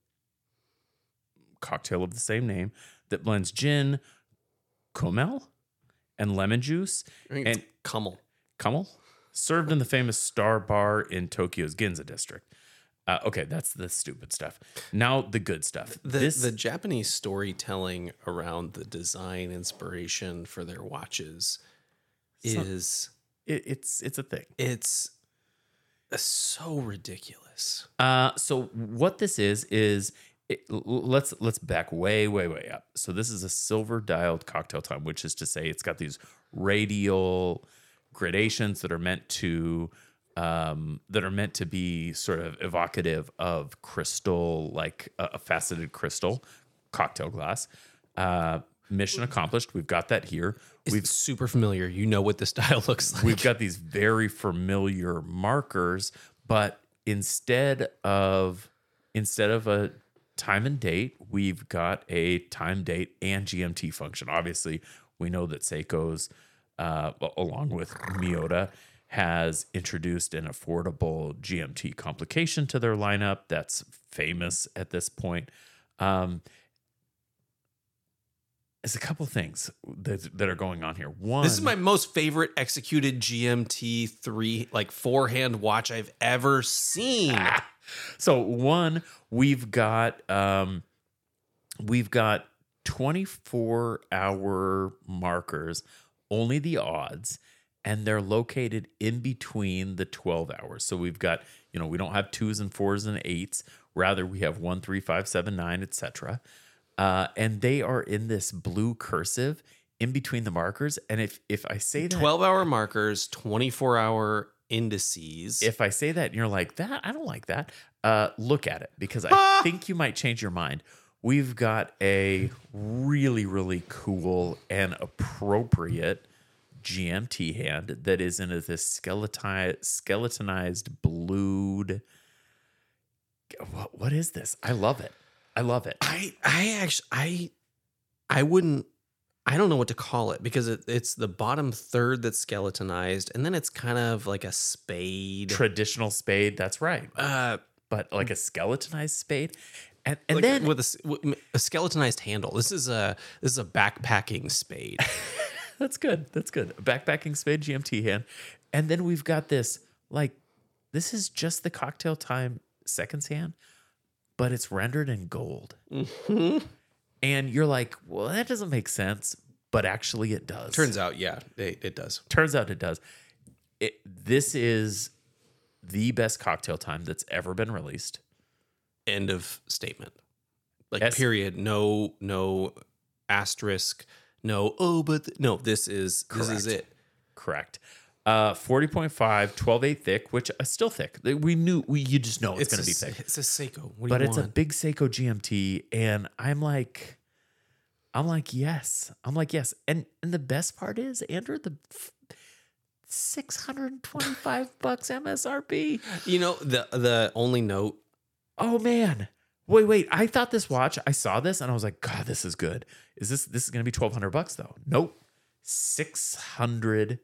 cocktail of the same name that blends gin, Kummel, and lemon juice. And Kummel. Served in the famous Star Bar in Tokyo's Ginza district. Okay, that's the stupid stuff. Now the good stuff. The Japanese storytelling around the design inspiration for their watches is it's a thing. it's so ridiculous. So what this is let's back way up. So this is a silver dialed cocktail time, which is to say it's got these radial gradations that are meant to be sort of evocative of crystal, like a faceted crystal cocktail glass. Mission accomplished. We've got that here. We've super familiar. You know what the style looks like. We've got these very familiar markers, but instead of a time and date, we've got a time, date, and GMT function. Obviously, we know that Seiko's, along with Miyota, has introduced an affordable GMT complication to their lineup that's famous at this point. There's a couple things that are going on here. One, this is my most favorite executed GMT 3 4-hand watch I've ever seen. So one, we've got 24-hour markers, only the odds, and they're located in between the 12 hours. So we've got, we don't have 2s and 4s and 8s. Rather, we have 1, 3, 5, 7, 9, etc. And they are in this blue cursive in between the markers. And if I say that 12-hour markers, 24-hour indices. If I say that and you're like, that, I don't like that, look at it, because I think you might change your mind. We've got a really, really cool and appropriate GMT hand that is in this skeletonized blued. What is this? I love it. I love it. I wouldn't. I don't know what to call it, because it's the bottom third that's skeletonized, and then it's kind of like a spade, traditional spade. That's right. But like a skeletonized spade, and like then with a skeletonized handle. This is a backpacking spade. That's good. That's good. A backpacking spade GMT hand, and then we've got this. This is just the cocktail time seconds hand, but it's rendered in gold. Mm-hmm. And you're like, well, that doesn't make sense. But actually it does. Turns out, yeah, it does. Turns out it does. This is the best cocktail time that's ever been released. End of statement. Period. No asterisk. No, no, this is it. Correct. 40.5, 12.8 thick, which is still thick. You just know it's going to be thick. It's a Seiko. But it's a big Seiko GMT, and I'm like, yes. And the best part is, Andrew, the $625 MSRP. The only note. Oh man. Wait. I thought this watch, I saw this and I was like, God, this is good. This is going to be $1,200 though? Nope. $625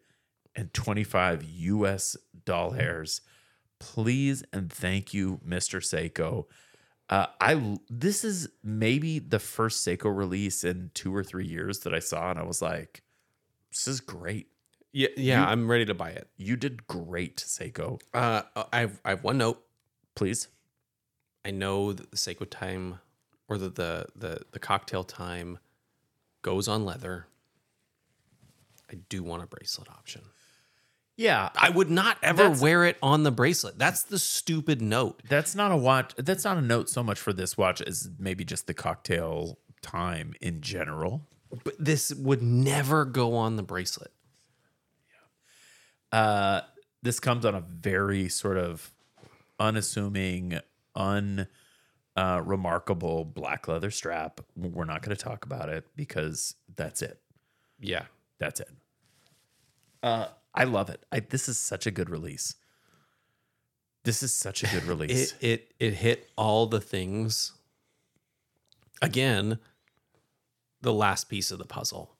US. Please and thank you, Mr. Seiko. This is maybe the first Seiko release in 2 or 3 years that I saw, and I was like, this is great. Yeah, I'm ready to buy it. You did great, Seiko. I have one note. Please. I know that the Seiko time, or the cocktail time, goes on leather. I do want a bracelet option. Yeah, I would not ever wear it on the bracelet. That's the stupid note. That's not a watch. That's not a note so much for this watch as maybe just the cocktail time in general. But this would never go on the bracelet. Yeah. This comes on a very sort of unassuming, remarkable black leather strap. We're not going to talk about it because that's it. Yeah, that's it. I love it. This is such a good release. It hit all the things. Again, the last piece of the puzzle.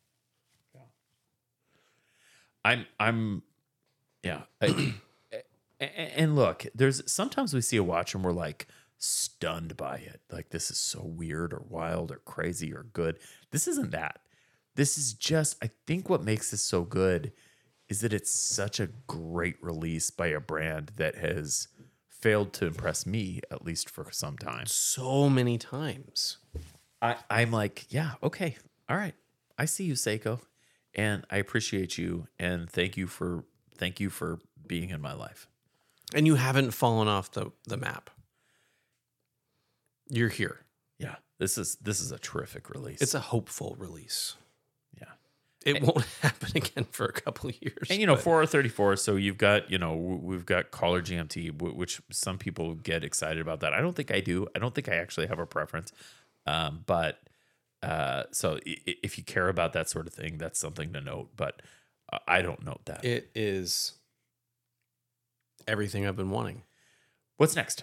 Yeah. And look, sometimes we see a watch and we're like stunned by it. Like, this is so weird or wild or crazy or good. This isn't that. This is just, I think what makes this so good is that it's such a great release by a brand that has failed to impress me, at least for some time. So many times. I'm like, yeah, okay, all right. I see you, Seiko, and I appreciate you, and thank you for being in my life. And you haven't fallen off the map. You're here. Yeah, this is a terrific release. It's a hopeful release. Yeah. It won't happen again for a couple of years. And, but- 434, so you've got, we've got Caller GMT, which some people get excited about that. I don't think I do. I don't think I actually have a preference. But so if you care about that sort of thing, that's something to note. But I don't note that. It is everything I've been wanting. What's next?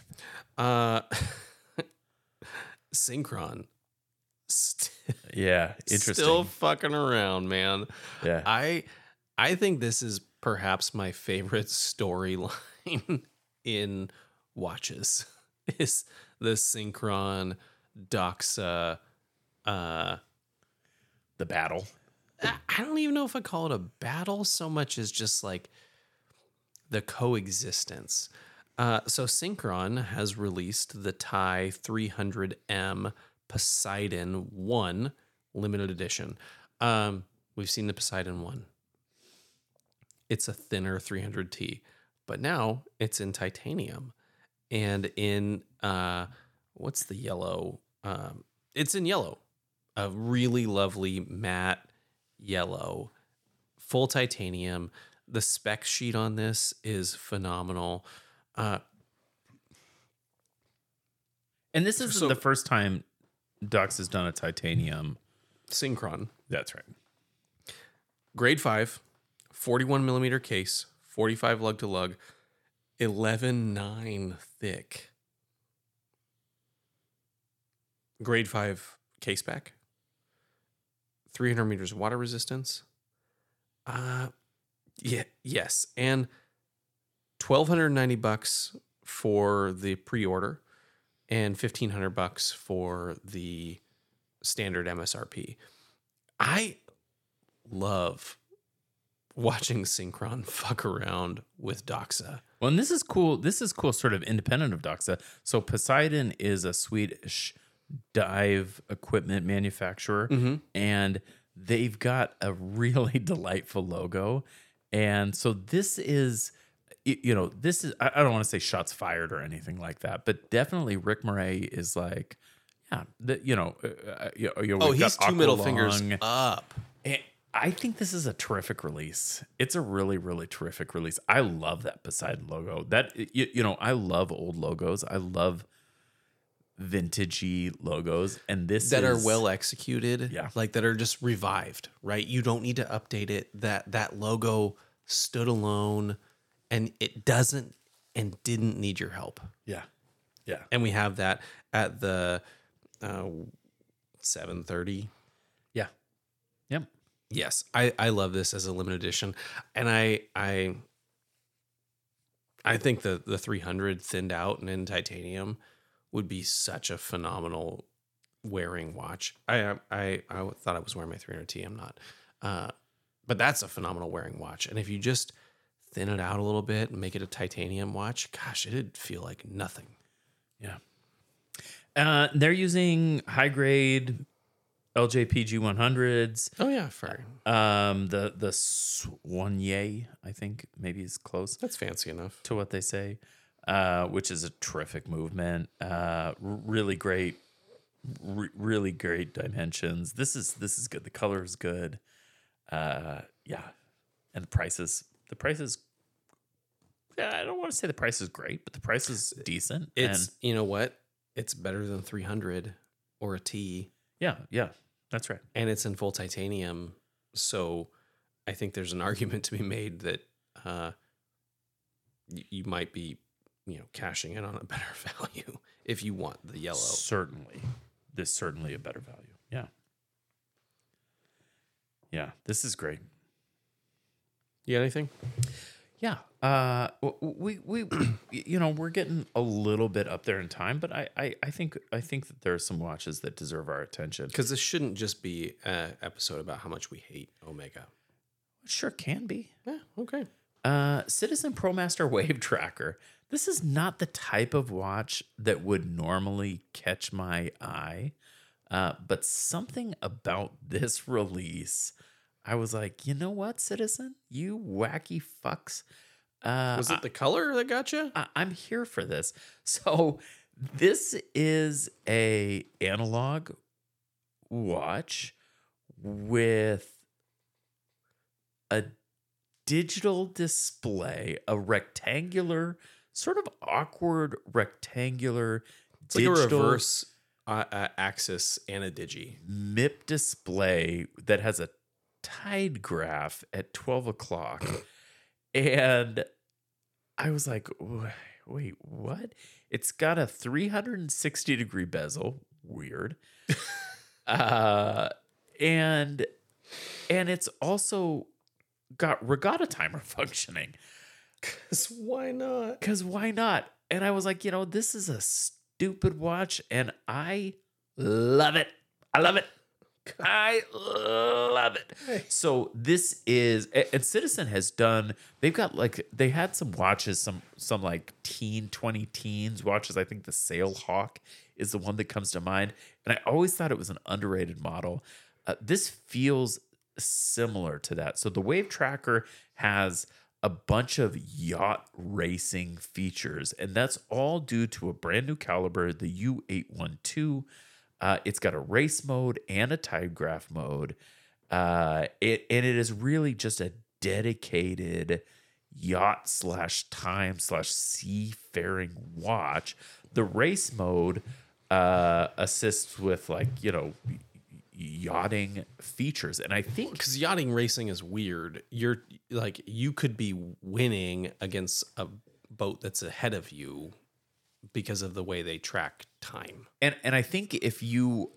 Synchron. Yeah, interesting. Still fucking around, man. Yeah. I think this is perhaps my favorite storyline in watches. Is the Synchron Doxa The battle. I don't even know if I call it a battle so much as just like the coexistence. So Synchron has released the TIE 300M Poseidon 1 limited edition. We've seen the Poseidon 1. It's a thinner 300T, but now it's in titanium and in what's the yellow? It's in yellow, a really lovely matte yellow, full titanium. The spec sheet on this is phenomenal. And this isn't So- the first time Dox has done a titanium. Synchron, That's right. grade 5, 41 millimeter case, 45 lug to lug, 11.9 thick. Grade 5 case back, 300 meters water resistance. Yes, and $1,290 for the pre-order, and $1,500 for the standard MSRP. I love watching Synchron fuck around with Doxa. Well, and this is cool. This is cool, sort of independent of Doxa. So Poseidon is a Swedish dive equipment manufacturer, and they've got a really delightful logo. And so this is, this is, I don't want to say shots fired or anything like that, but definitely Rick Murray is like, yeah, He's two middle fingers up. And I think this is a terrific release. It's a really, really terrific release. I love that Poseidon logo. That I love old logos. I love vintagey logos, and this That is are well executed, Yeah. like that are just revived, right? You don't need to update it. That logo stood alone, and it doesn't and didn't need your help. yeah, yeah, And we have that at the 730. yeah, yep. Yes, I love this as a limited edition, and I think the 300 thinned out and in titanium would be such a phenomenal wearing watch. I thought I was wearing my 300T. I'm not, but that's a phenomenal wearing watch. And if you just thin it out a little bit and make it a titanium watch, gosh, it'd feel like nothing. Yeah. They're using high grade LJPG 100s. Oh yeah, for The Soigné, I think maybe is close that's fancy enough. to what they say, which is a terrific movement. Really great, really great dimensions. This is good. The color is good. Yeah, and the price is. Yeah, I don't want to say the price is great, but the price is decent. It's and you know what? It's better than 300 or a T, yeah, that's right. and it's in full titanium. So I think there's an argument to be made that you might be, cashing in on a better value if you want the yellow. Certainly, this is certainly a better value. Yeah, yeah, this is great. You got anything? Yeah, we we're getting a little bit up there in time, but I think that there are some watches that deserve our attention. Because this shouldn't just be an episode about how much we hate Omega. Sure can be. Yeah, okay. Citizen ProMaster Wave Tracker. this is not the type of watch that would normally catch my eye. But something about this release, I was like, you know what, Citizen? You wacky fucks. Was it the color that got you? I'm here for this. So this is a analog watch with a digital display, a rectangular, sort of awkward rectangular It's like a digital reverse axis and a digi. MIP display that has a tide graph at 12 o'clock. And I was like, wait, what? It's got a 360-degree bezel. Weird. And it's also got regatta timer functioning. Because why not? Because why not? And I was like, this is a stupid watch, and I love it. I love it. I love it. So this is, and Citizen has done, they had some watches, some like 20 teens watches. I think the Sailhawk is the one that comes to mind. And I always thought it was an underrated model. This feels similar to that. So the Wave Tracker has a bunch of yacht racing features, and that's all due to a brand new caliber, the U812. It's got a race mode and a tide graph mode. It is really just a dedicated yacht /time /seafaring watch. The race mode assists with yachting features, and I think because yachting racing is weird. You're like, you could be winning against a boat that's ahead of you because of the way they track time. And I think if you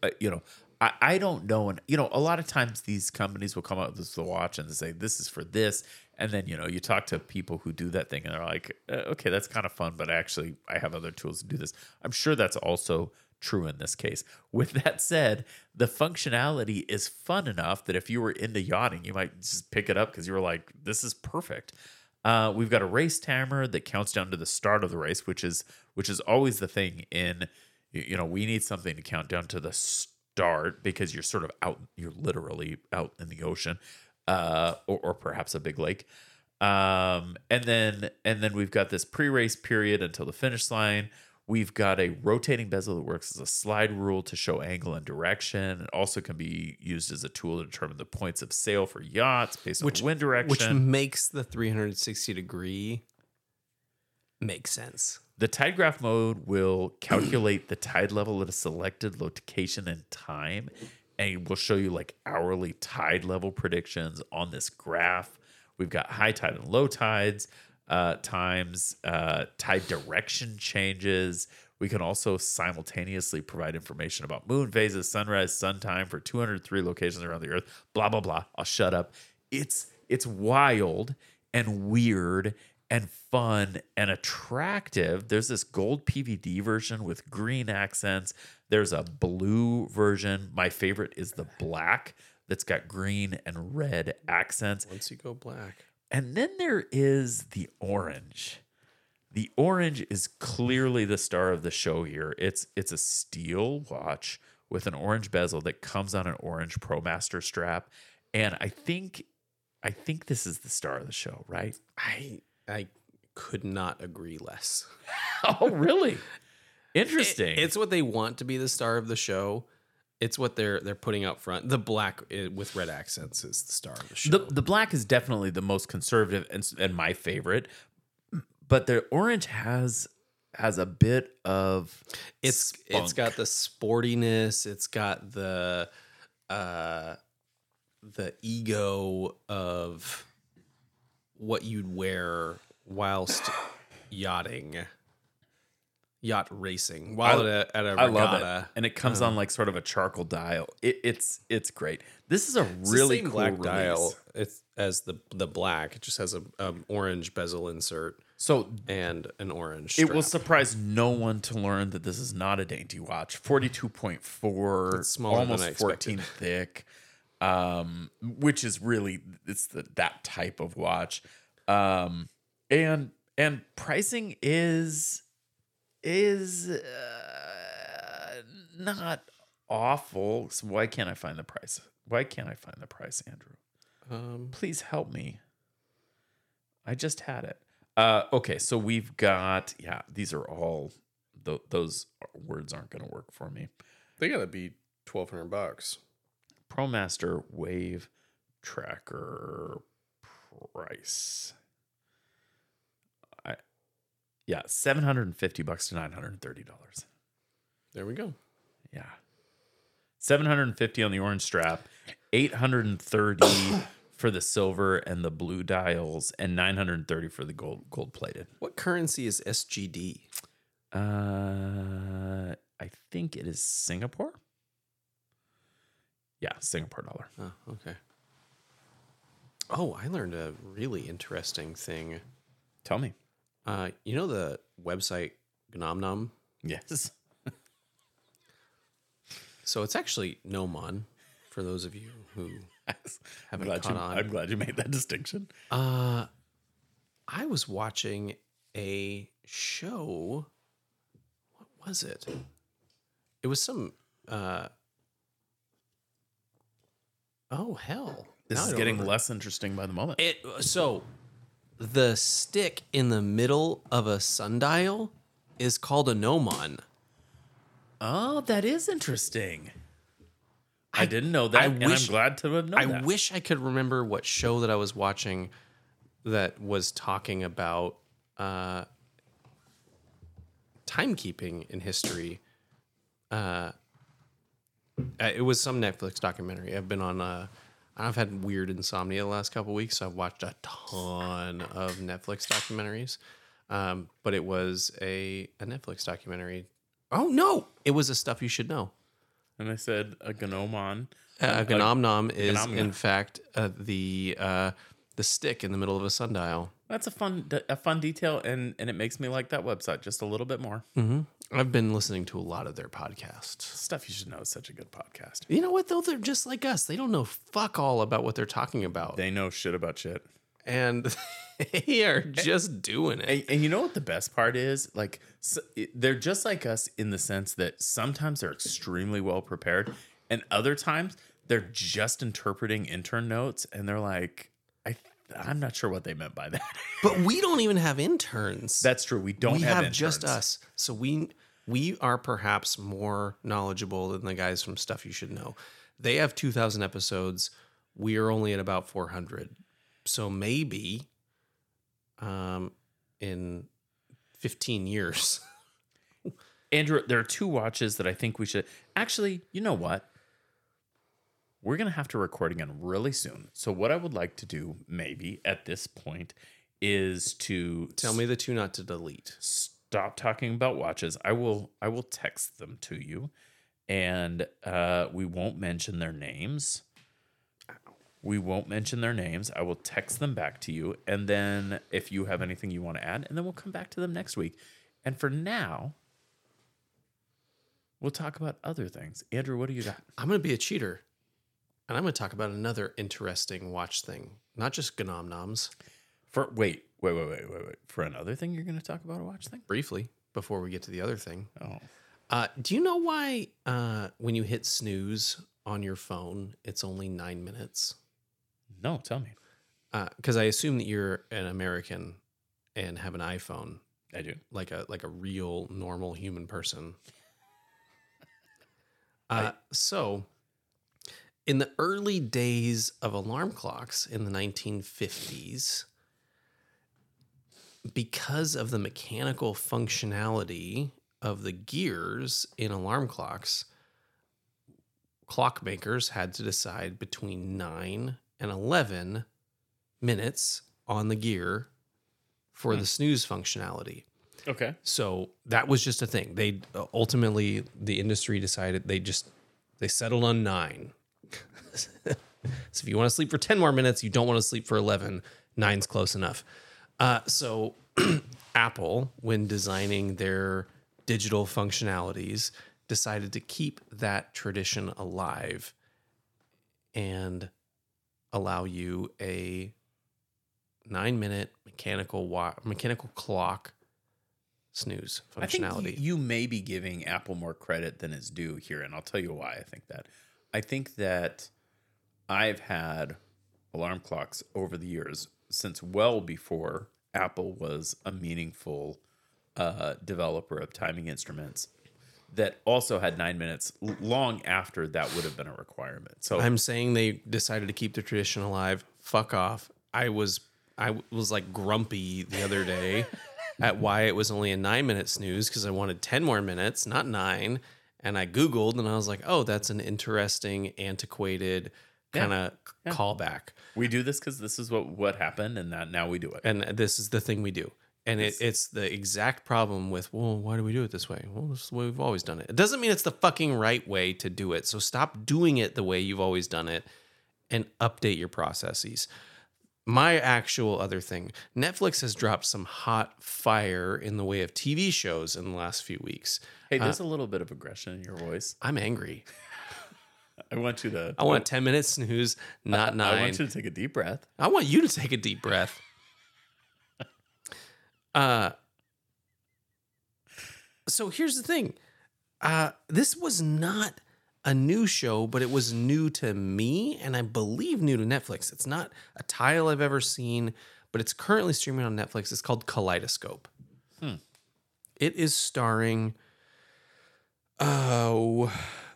I don't know, and a lot of times these companies will come out with the watch and they say this is for this, and then you talk to people who do that thing and they're like, okay, that's kind of fun, but actually I have other tools to do this. I'm sure that's also true in this case. With that said, the functionality is fun enough that if you were into yachting, you might just pick it up because you were like, this is perfect. We've got a race timer that counts down to the start of the race, which is always the thing in, we need something to count down to the start because you're literally out in the ocean, or perhaps a big lake. And then we've got this pre-race period until the finish line. We've got a rotating bezel that works as a slide rule to show angle and direction. It also can be used as a tool to determine the points of sail for yachts based on wind direction. Which makes the 360-degree make sense. The tide graph mode will calculate the tide level at a selected location and time, and it will show you hourly tide level predictions on this graph. We've got high tide and low tides. Times, tide direction changes. We can also simultaneously provide information about moon phases, sunrise, sun time for 203 locations around the earth, blah, blah, blah. I'll shut up. It's wild and weird and fun and attractive. There's this gold PVD version with green accents. There's a blue version. My favorite is the black that's got green and red accents. Once you go black. And then there is the orange. The orange is clearly the star of the show here. It's a steel watch with an orange bezel that comes on an orange ProMaster strap, and I think this is the star of the show, right? I could not agree less. Oh, really? Interesting. It's what they want to be the star of the show. It's what they're putting out front. The black with red accents is the star of the show. The black is definitely the most conservative and my favorite, but the orange has a bit of It's got the sportiness. It's got the ego of what you'd wear whilst yacht racing while at a regatta. I love it. And it comes on sort of a charcoal dial. It's great. This is a really cool black release. dial. It's as the black. It just has a orange bezel insert. So and an orange strap. It will strap. surprise no one to learn that this is not a dainty watch. 42.4, It's smaller almost than I 14 thick, which is really that type of watch. And And pricing is not awful. So why can't I find the price? Why can't I find the price, Andrew? Please help me. I just had it. Okay, so we've got, these are all, those words aren't going to work for me. They gotta be $1,200. ProMaster Wave Tracker price. $750 to $930. There we go. Yeah. $750 on the orange strap, $830 for the silver and the blue dials, and $930 for the gold plated. What currency is SGD? I think it is Singapore. Yeah, Singapore dollar. Oh, okay. Oh, I learned a really interesting thing. Tell me. You know the website Gnom Nom? Yes. So it's actually Gnomon, for those of you who haven't caught on. I'm glad you made that distinction. I was watching a show. What was it? It was some. Oh hell! This Now I is don't getting remember. less interesting by the moment. So, the stick in the middle of a sundial is called a gnomon. Oh, that is interesting. I didn't know that, and I'm glad to know that. I wish I could remember what show that I was watching that was talking about timekeeping in history. It was some Netflix documentary. I've been on. I've had weird insomnia the last couple of weeks, so I've watched a ton of Netflix documentaries. But it was a Netflix documentary. Oh no! It was a Stuff You Should Know. And I said a gnomon. A Gnom Nom is, Gnom Nom. in fact, the stick in the middle of a sundial. That's a fun detail, and it makes me like that website just a little bit more. Mm-hmm. I've been listening to a lot of their podcasts. Stuff You Should Know is such a good podcast. You know what, though? They're just like us. They don't know fuck all about what they're talking about. They know shit about shit. And they are just doing it. And you know what the best part is? Like, they're just like us in the sense that sometimes they're extremely well prepared, and other times they're just interpreting intern notes, and they're like, I'm not sure what they meant by that. But we don't even have interns. That's true. We don't have interns. Just us. So we are perhaps more knowledgeable than the guys from Stuff You Should Know. They have 2,000 episodes. We are only at about 400. So maybe in 15 years. Andrew, there are two watches that I think we should... Actually, you know what? We're going to have to record again really soon. So what I would like to do, maybe, at this point, is to... Tell me the two not to delete. Stop talking about watches. I will text them to you, and we won't mention their names. We won't mention their names. I will text them back to you, and then if you have anything you want to add, and then we'll come back to them next week. And for now, we'll talk about other things. Andrew, what do you got? I'm going to be a cheater, and I'm going to talk about another interesting watch thing, not just Gnom Noms. Wait. For another thing, you're going to talk about a watch thing? Briefly, before we get to the other thing. Oh. Do you know why when you hit snooze on your phone, it's only 9 minutes? No, tell me. Because I assume that you're an American and have an iPhone. I do. Like a real normal human person. So, in the early days of alarm clocks in the 1950s, because of the mechanical functionality of the gears in alarm clocks, clockmakers had to decide between 9 and 11 minutes on the gear for the snooze functionality. Okay. So that was just a thing. They ultimately, the industry decided they settled on 9. So if you want to sleep for 10 more minutes, you don't want to sleep for 11. 9's close enough. So Apple, when designing their digital functionalities, decided to keep that tradition alive and allow you a 9-minute mechanical clock snooze I think functionality. you may be giving Apple more credit than is due here, and I'll tell you why I think that. I think that I've had alarm clocks over the years since well before Apple was a meaningful developer of timing instruments that also had 9 minutes long after that would have been a requirement. So I'm saying they decided to keep the tradition alive. Fuck off. I was like grumpy the other day at why it was only a 9-minute snooze because I wanted 10 more minutes, not 9. And I Googled and I was like, oh, that's an interesting, antiquated kind of callback. we do this because this is what happened, and that now we do it. And this is the thing we do. And it's the exact problem with, well, why do we do it this way? Well, this is the way we've always done it. It doesn't mean it's the fucking right way to do it. So stop doing it the way you've always done it and update your processes. My actual other thing, Netflix has dropped some hot fire in the way of TV shows in the last few weeks. Hey, there's a little bit of aggression in your voice. I'm angry. I want you to. I want a 10-minute snooze, not 9. I want you to take a deep breath. I want you to take a deep breath. So here's the thing. This was not a new show, but it was new to me, and I believe new to Netflix. It's not a title I've ever seen, but it's currently streaming on Netflix. It's called Kaleidoscope. It is starring Giancarlo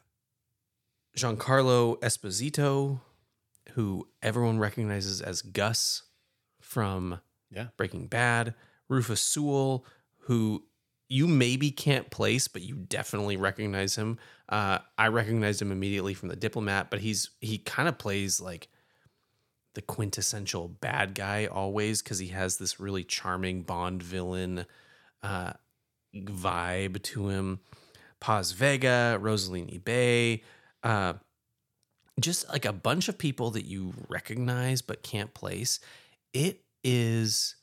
Esposito, who everyone recognizes as Gus from Breaking Bad. Rufus Sewell, who you maybe can't place, but you definitely recognize him. I recognized him immediately from The Diplomat, but he kind of plays like the quintessential bad guy always because he has this really charming Bond villain vibe to him. Paz Vega, Rosaline Bay, just like a bunch of people that you recognize but can't place. It is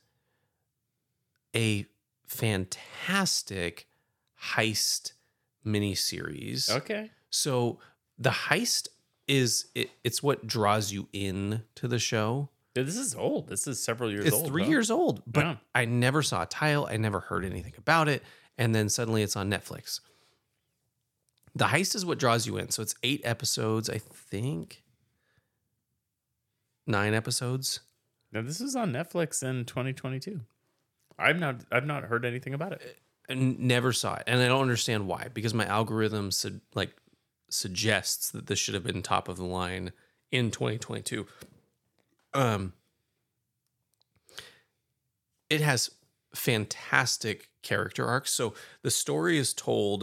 a fantastic heist miniseries. Okay. So the heist it's what draws you in to the show. Yeah, this is old. This is several years old. It's 3 years old, but Yeah. I never saw a title. I never heard anything about it. And then suddenly it's on Netflix. The heist is what draws you in. So it's 8 episodes, I think. 9 episodes. Now this is on Netflix in 2022. I've not heard anything about it. And never saw it. And I don't understand why. Because my algorithm suggests that this should have been top of the line in 2022. It has fantastic character arcs. So the story is told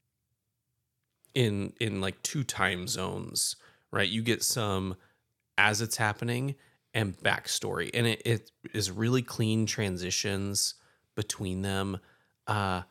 in like 2 time zones, right? You get some as it's happening and backstory, and it is really clean transitions between them. But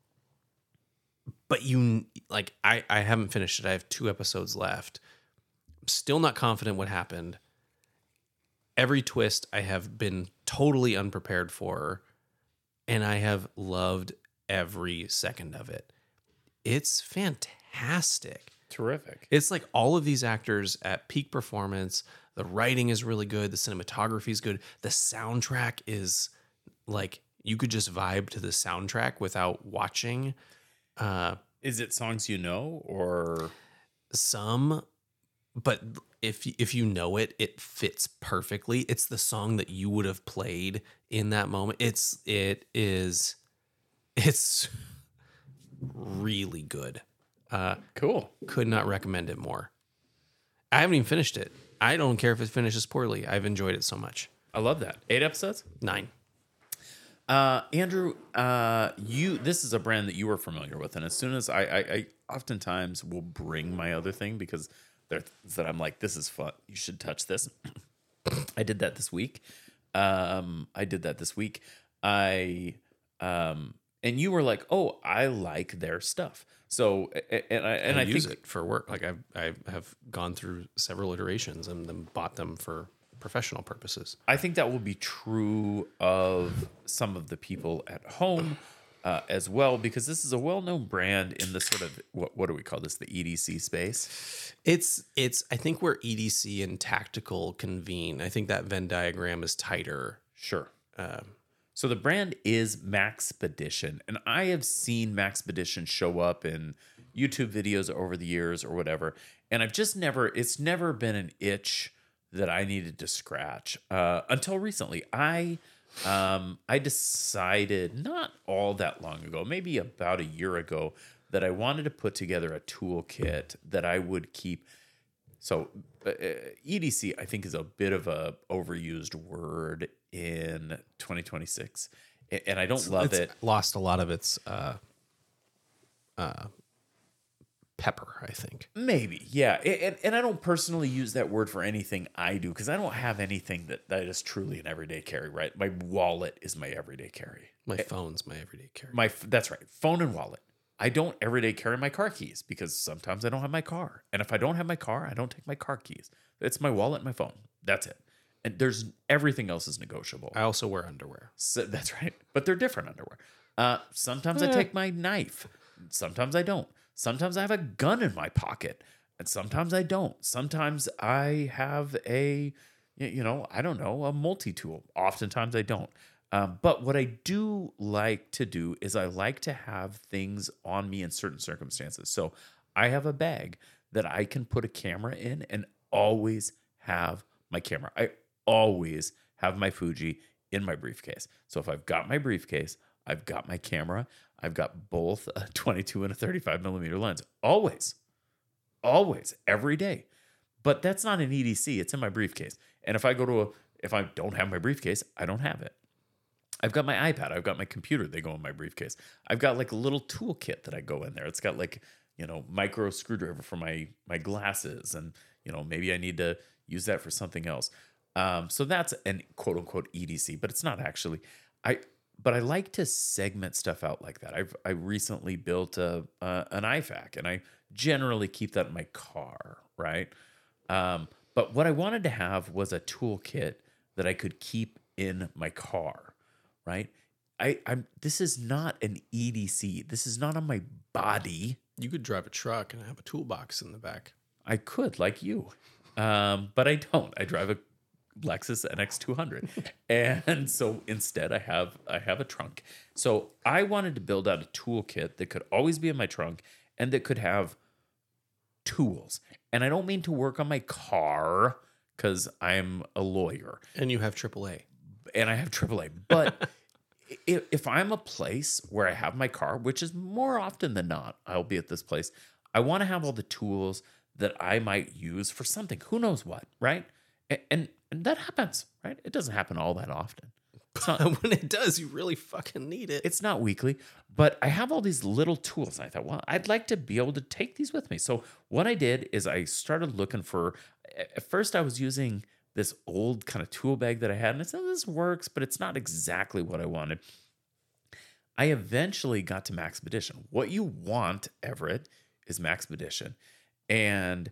you like, I haven't finished it. I have 2 episodes left. I'm still not confident what happened. Every twist I have been totally unprepared for, and I have loved every second of it. It's fantastic. Terrific. It's like all of these actors at peak performance. The writing is really good. The cinematography is good. The soundtrack is like, you could just vibe to the soundtrack without watching. Is it songs you know, or Some, but if you know it, it fits perfectly. It's the song that you would have played in that moment. It's really good. cool? Could not recommend it more. I haven't even finished it. I don't care if it finishes poorly. I've enjoyed it so much. I love that. 8 episodes. 9. Andrew, this is a brand that you were familiar with, and as soon as I oftentimes will bring my other thing because there are things that I'm like, this is fun. You should touch this. I did that this week. And you were like, oh, I like their stuff. So, and I use think it for work. Like I have gone through several iterations and then bought them for professional purposes. I think that will be true of some of the people at home as well, because this is a well-known brand in the sort of what do we call this? The EDC space. It's I think where EDC and tactical convene. I think that Venn diagram is tighter Sure. Um, So the brand is Maxpedition, and I have seen Maxpedition show up in YouTube videos over the years or whatever, and it's never been an itch that I needed to scratch until recently. I decided not all that long ago, maybe about a year ago, that I wanted to put together a toolkit that I would keep. So EDC, I think, is a bit of a overused word in 2026, and I don't love it's it. lost a lot of its pepper, I think. Maybe, yeah. And I don't personally use that word for anything I do because I don't have anything that is truly an everyday carry, right? My wallet is my everyday carry. My phone's my everyday carry. That's right, phone and wallet. I don't everyday carry my car keys because sometimes I don't have my car. And if I don't have my car, I don't take my car keys. It's my wallet and my phone. That's it. And everything else is negotiable. I also wear underwear. So, that's right. But they're different underwear. Sometimes I take my knife. Sometimes I don't. Sometimes I have a gun in my pocket. And sometimes I don't. Sometimes I have I don't know, a multi-tool. Oftentimes I don't. But what I do like to do is I like to have things on me in certain circumstances. So I have a bag that I can put a camera in and always have my camera. I always have my Fuji in my briefcase. So if I've got my briefcase, I've got my camera, I've got both a 22 and a 35 millimeter lens. Always, every day. But that's not an EDC. It's in my briefcase. And if I don't have my briefcase, I don't have it. I've got my iPad. I've got my computer. They go in my briefcase. I've got like a little toolkit that I go in there. It's got like, micro screwdriver for my glasses. And, maybe I need to use that for something else. So that's an quote unquote EDC, but it's not actually. But I like to segment stuff out like that. I recently built an IFAC, and I generally keep that in my car, right? But what I wanted to have was a toolkit that I could keep in my car, right? This is not an EDC. This is not on my body. You could drive a truck and have a toolbox in the back. I could, like you, but I don't. I drive a Lexus NX 200, and so instead I have a trunk. So I wanted to build out a toolkit that could always be in my trunk and that could have tools. And I don't mean to work on my car because I'm a lawyer And you have AAA. and I have AAA, but if I'm a place where I have my car, which is more often than not, I'll be at this place, I want to have all the tools that I might use for something. Who knows what, right? And that happens, right? It doesn't happen all that often. It's not, When it does, you really fucking need it. it's not weekly, but I have all these little tools. And I thought, well, I'd like to be able to take these with me. So what I did is I started looking for, at first I was using this old kind of tool bag that I had, and I said, this works, but it's not exactly what I wanted. I eventually got to Maxpedition. What you want, Everett, is Maxpedition. And,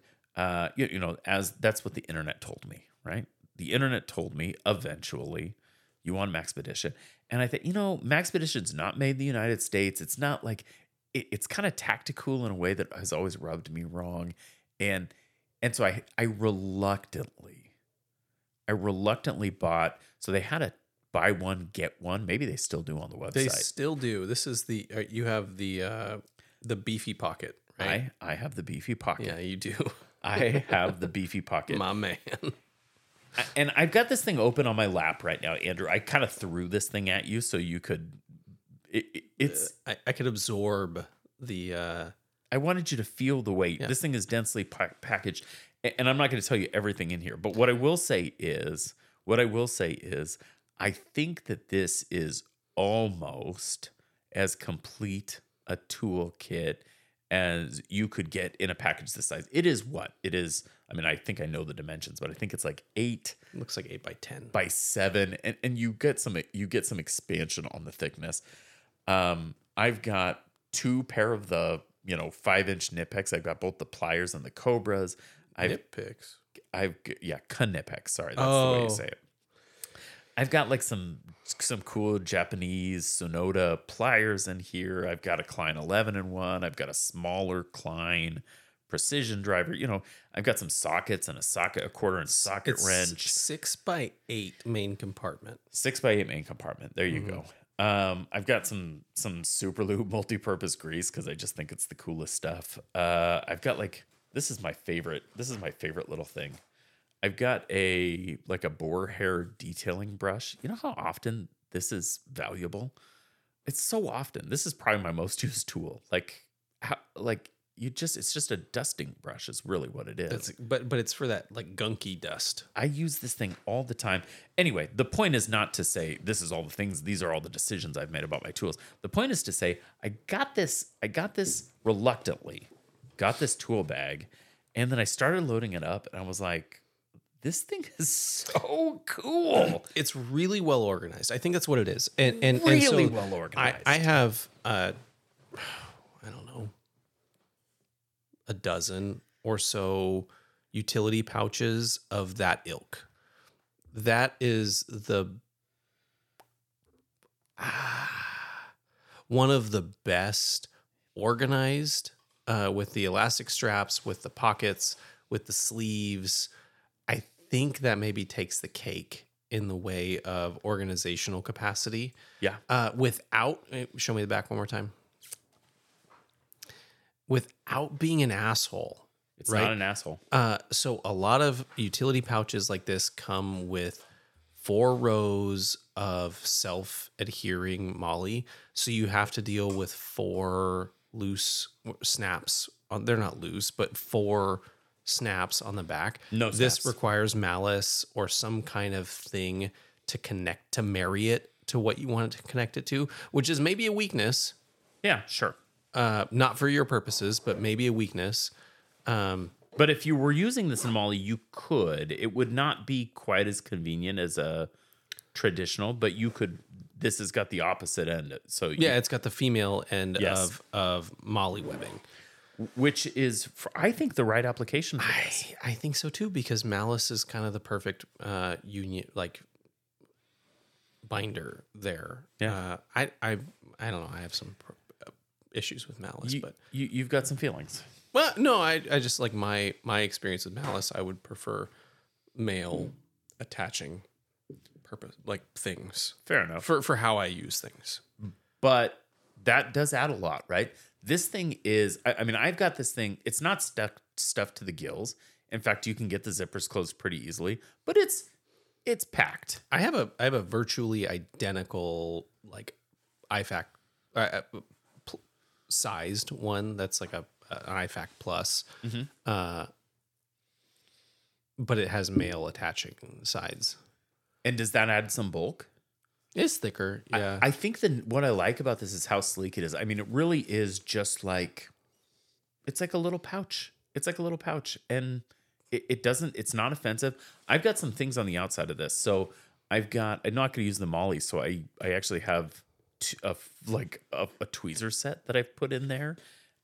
as that's what the internet told me, right? The internet told me eventually you want Maxpedition. And I thought, Maxpedition's not made in the United States. It's not like, it's kind of tactical in a way that has always rubbed me wrong. And so I reluctantly bought, so they had a buy one, get one. Maybe they still do on the website. They still do. This is you have the beefy pocket, right? I have the beefy pocket. Yeah, you do. I have the beefy pocket. My man. And I've got this thing open on my lap right now, Andrew. I kind of threw this thing at you so you could. It's. I could absorb the. I wanted you to feel the weight. Yeah. This thing is densely packaged, and I'm not going to tell you everything in here. But what I will say is, I think that this is almost as complete a toolkit as you could get in a package this size. It is what it is. I mean, I think I know the dimensions, but I think it's like 8 Looks like 8 by 10 by 7, and you get some expansion on the thickness. I've got 2 pair of the 5-inch nip picks. I've got both the pliers and the Cobras. nip picks. Knipex. Sorry, that's the way you say it. I've got like some cool Japanese Sonoda pliers in here. I've got a Klein 11 in one. I've got a smaller Klein precision driver. I've got some sockets and a quarter-inch socket It's wrench. 6x8 main compartment. 6x8 main compartment. There you go. I've got some Super Lube multi-purpose grease because I just think it's the coolest stuff. I've got this is my favorite little thing. I've got a boar hair detailing brush. You know how often this is valuable? It's so often. This is probably my most used tool. It's just a dusting brush is really what it is. But it's for that gunky dust. I use this thing all the time. Anyway, the point is not to say these are all the decisions I've made about my tools. The point is to say I got this reluctantly, got this tool bag, and then I started loading it up and I was like, this thing is so cool. It's really well organized. I think that's what it is. And Really so well organized. I have I don't know, a dozen or so utility pouches of that ilk. That is one of the best organized, with the elastic straps, with the pockets, with the sleeves. I think that maybe takes the cake in the way of organizational capacity. Yeah. Without, show me the back one more time. Without being an asshole. It's right? not an asshole. So a lot of utility pouches like this come with 4 rows of self-adhering MOLLE. So you have to deal with 4 loose snaps. They're not loose, but 4 snaps on the back. No This snaps. requires malice or some kind of thing to marry it to what you want it to connect it to, which is maybe a weakness. Yeah, sure. Not for your purposes, but maybe a weakness. But if you were using this in MOLLE, you could. It would not be quite as convenient as a traditional, but you could. This has got the opposite end. So Yeah, it's got the female end Yes. of MOLLE webbing. which is, I think, the right application for this. I think so too, because malice is kind of the perfect union, binder there. Yeah. I don't know. I have some issues with malice, but You've got some feelings. well, no, I just like my experience with malice. I would prefer male attaching purpose things. Fair enough. For how I use things. But that does add a lot, right? This thing is, I mean, I've got this thing. It's not stuffed to the gills. In fact, you can get the zippers closed pretty easily, but it's packed. I have a virtually identical IFAC sized one that's like an IFAC plus, but it has male attaching sides. And does that add some bulk? It's thicker, yeah. I think what I like about this is how sleek it is. I mean, it really is just it's like a little pouch. It's like a little pouch, and it's not offensive. I've got some things on the outside of this. So I'm not going to use the MOLLE. So I actually have a tweezer set that I've put in there.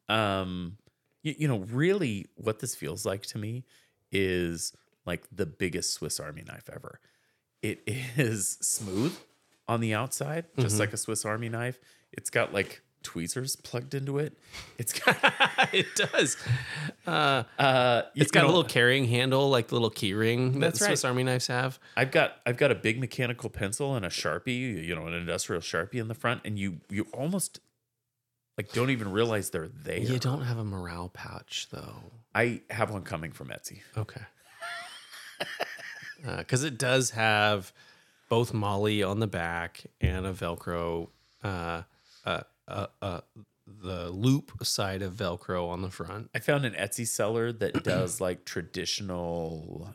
Really what this feels like to me is like the biggest Swiss Army knife ever. It is smooth on the outside, just like a Swiss Army knife. It's got tweezers plugged into it. It's got It does. It's got a little carrying handle, like the little key ring that That's right. Swiss Army knives have. I've got a big mechanical pencil and a Sharpie, an industrial Sharpie in the front, and you almost don't even realize they're there. You don't have a morale pouch though. I have one coming from Etsy. Okay. Because it does have both MOLLE on the back and a Velcro, the loop side of Velcro on the front. I found an Etsy seller that does traditional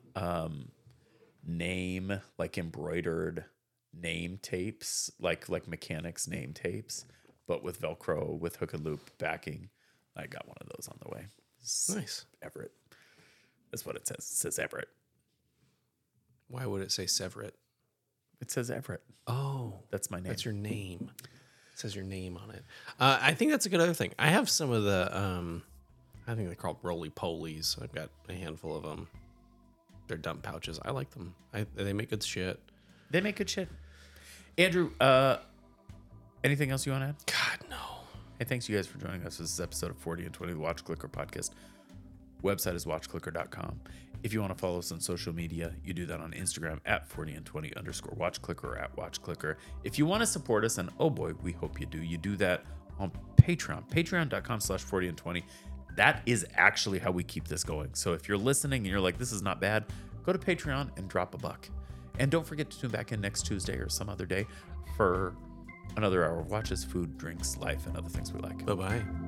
name, embroidered name tapes, like mechanics name tapes, but with Velcro with hook and loop backing. I got one of those on the way. Nice. Everett. That's what it says. It says Everett. Why would it say Severett? It says Everett. Oh, That's my name. that's your name. It says your name on it. I think that's a good other thing. I have some of the, I think they're called roly-polies. I've got a handful of them. They're dump pouches. I like them. They make good shit. They make good shit. Andrew, anything else you want to add? God, no. Hey, thanks you guys for joining us. This is episode of 40 and 20 of the Watch Clicker podcast. Website is watchclicker.com. If you want to follow us on social media, you do that on Instagram at 40and20_watchclicker or at watchclicker. If you want to support us, and oh boy, we hope you do that on Patreon, patreon.com/40and20. That is actually how we keep this going. So if you're listening and you're like, this is not bad, go to Patreon and drop $1. And don't forget to tune back in next Tuesday or some other day for another hour of watches, food, drinks, life, and other things we like. Bye-bye.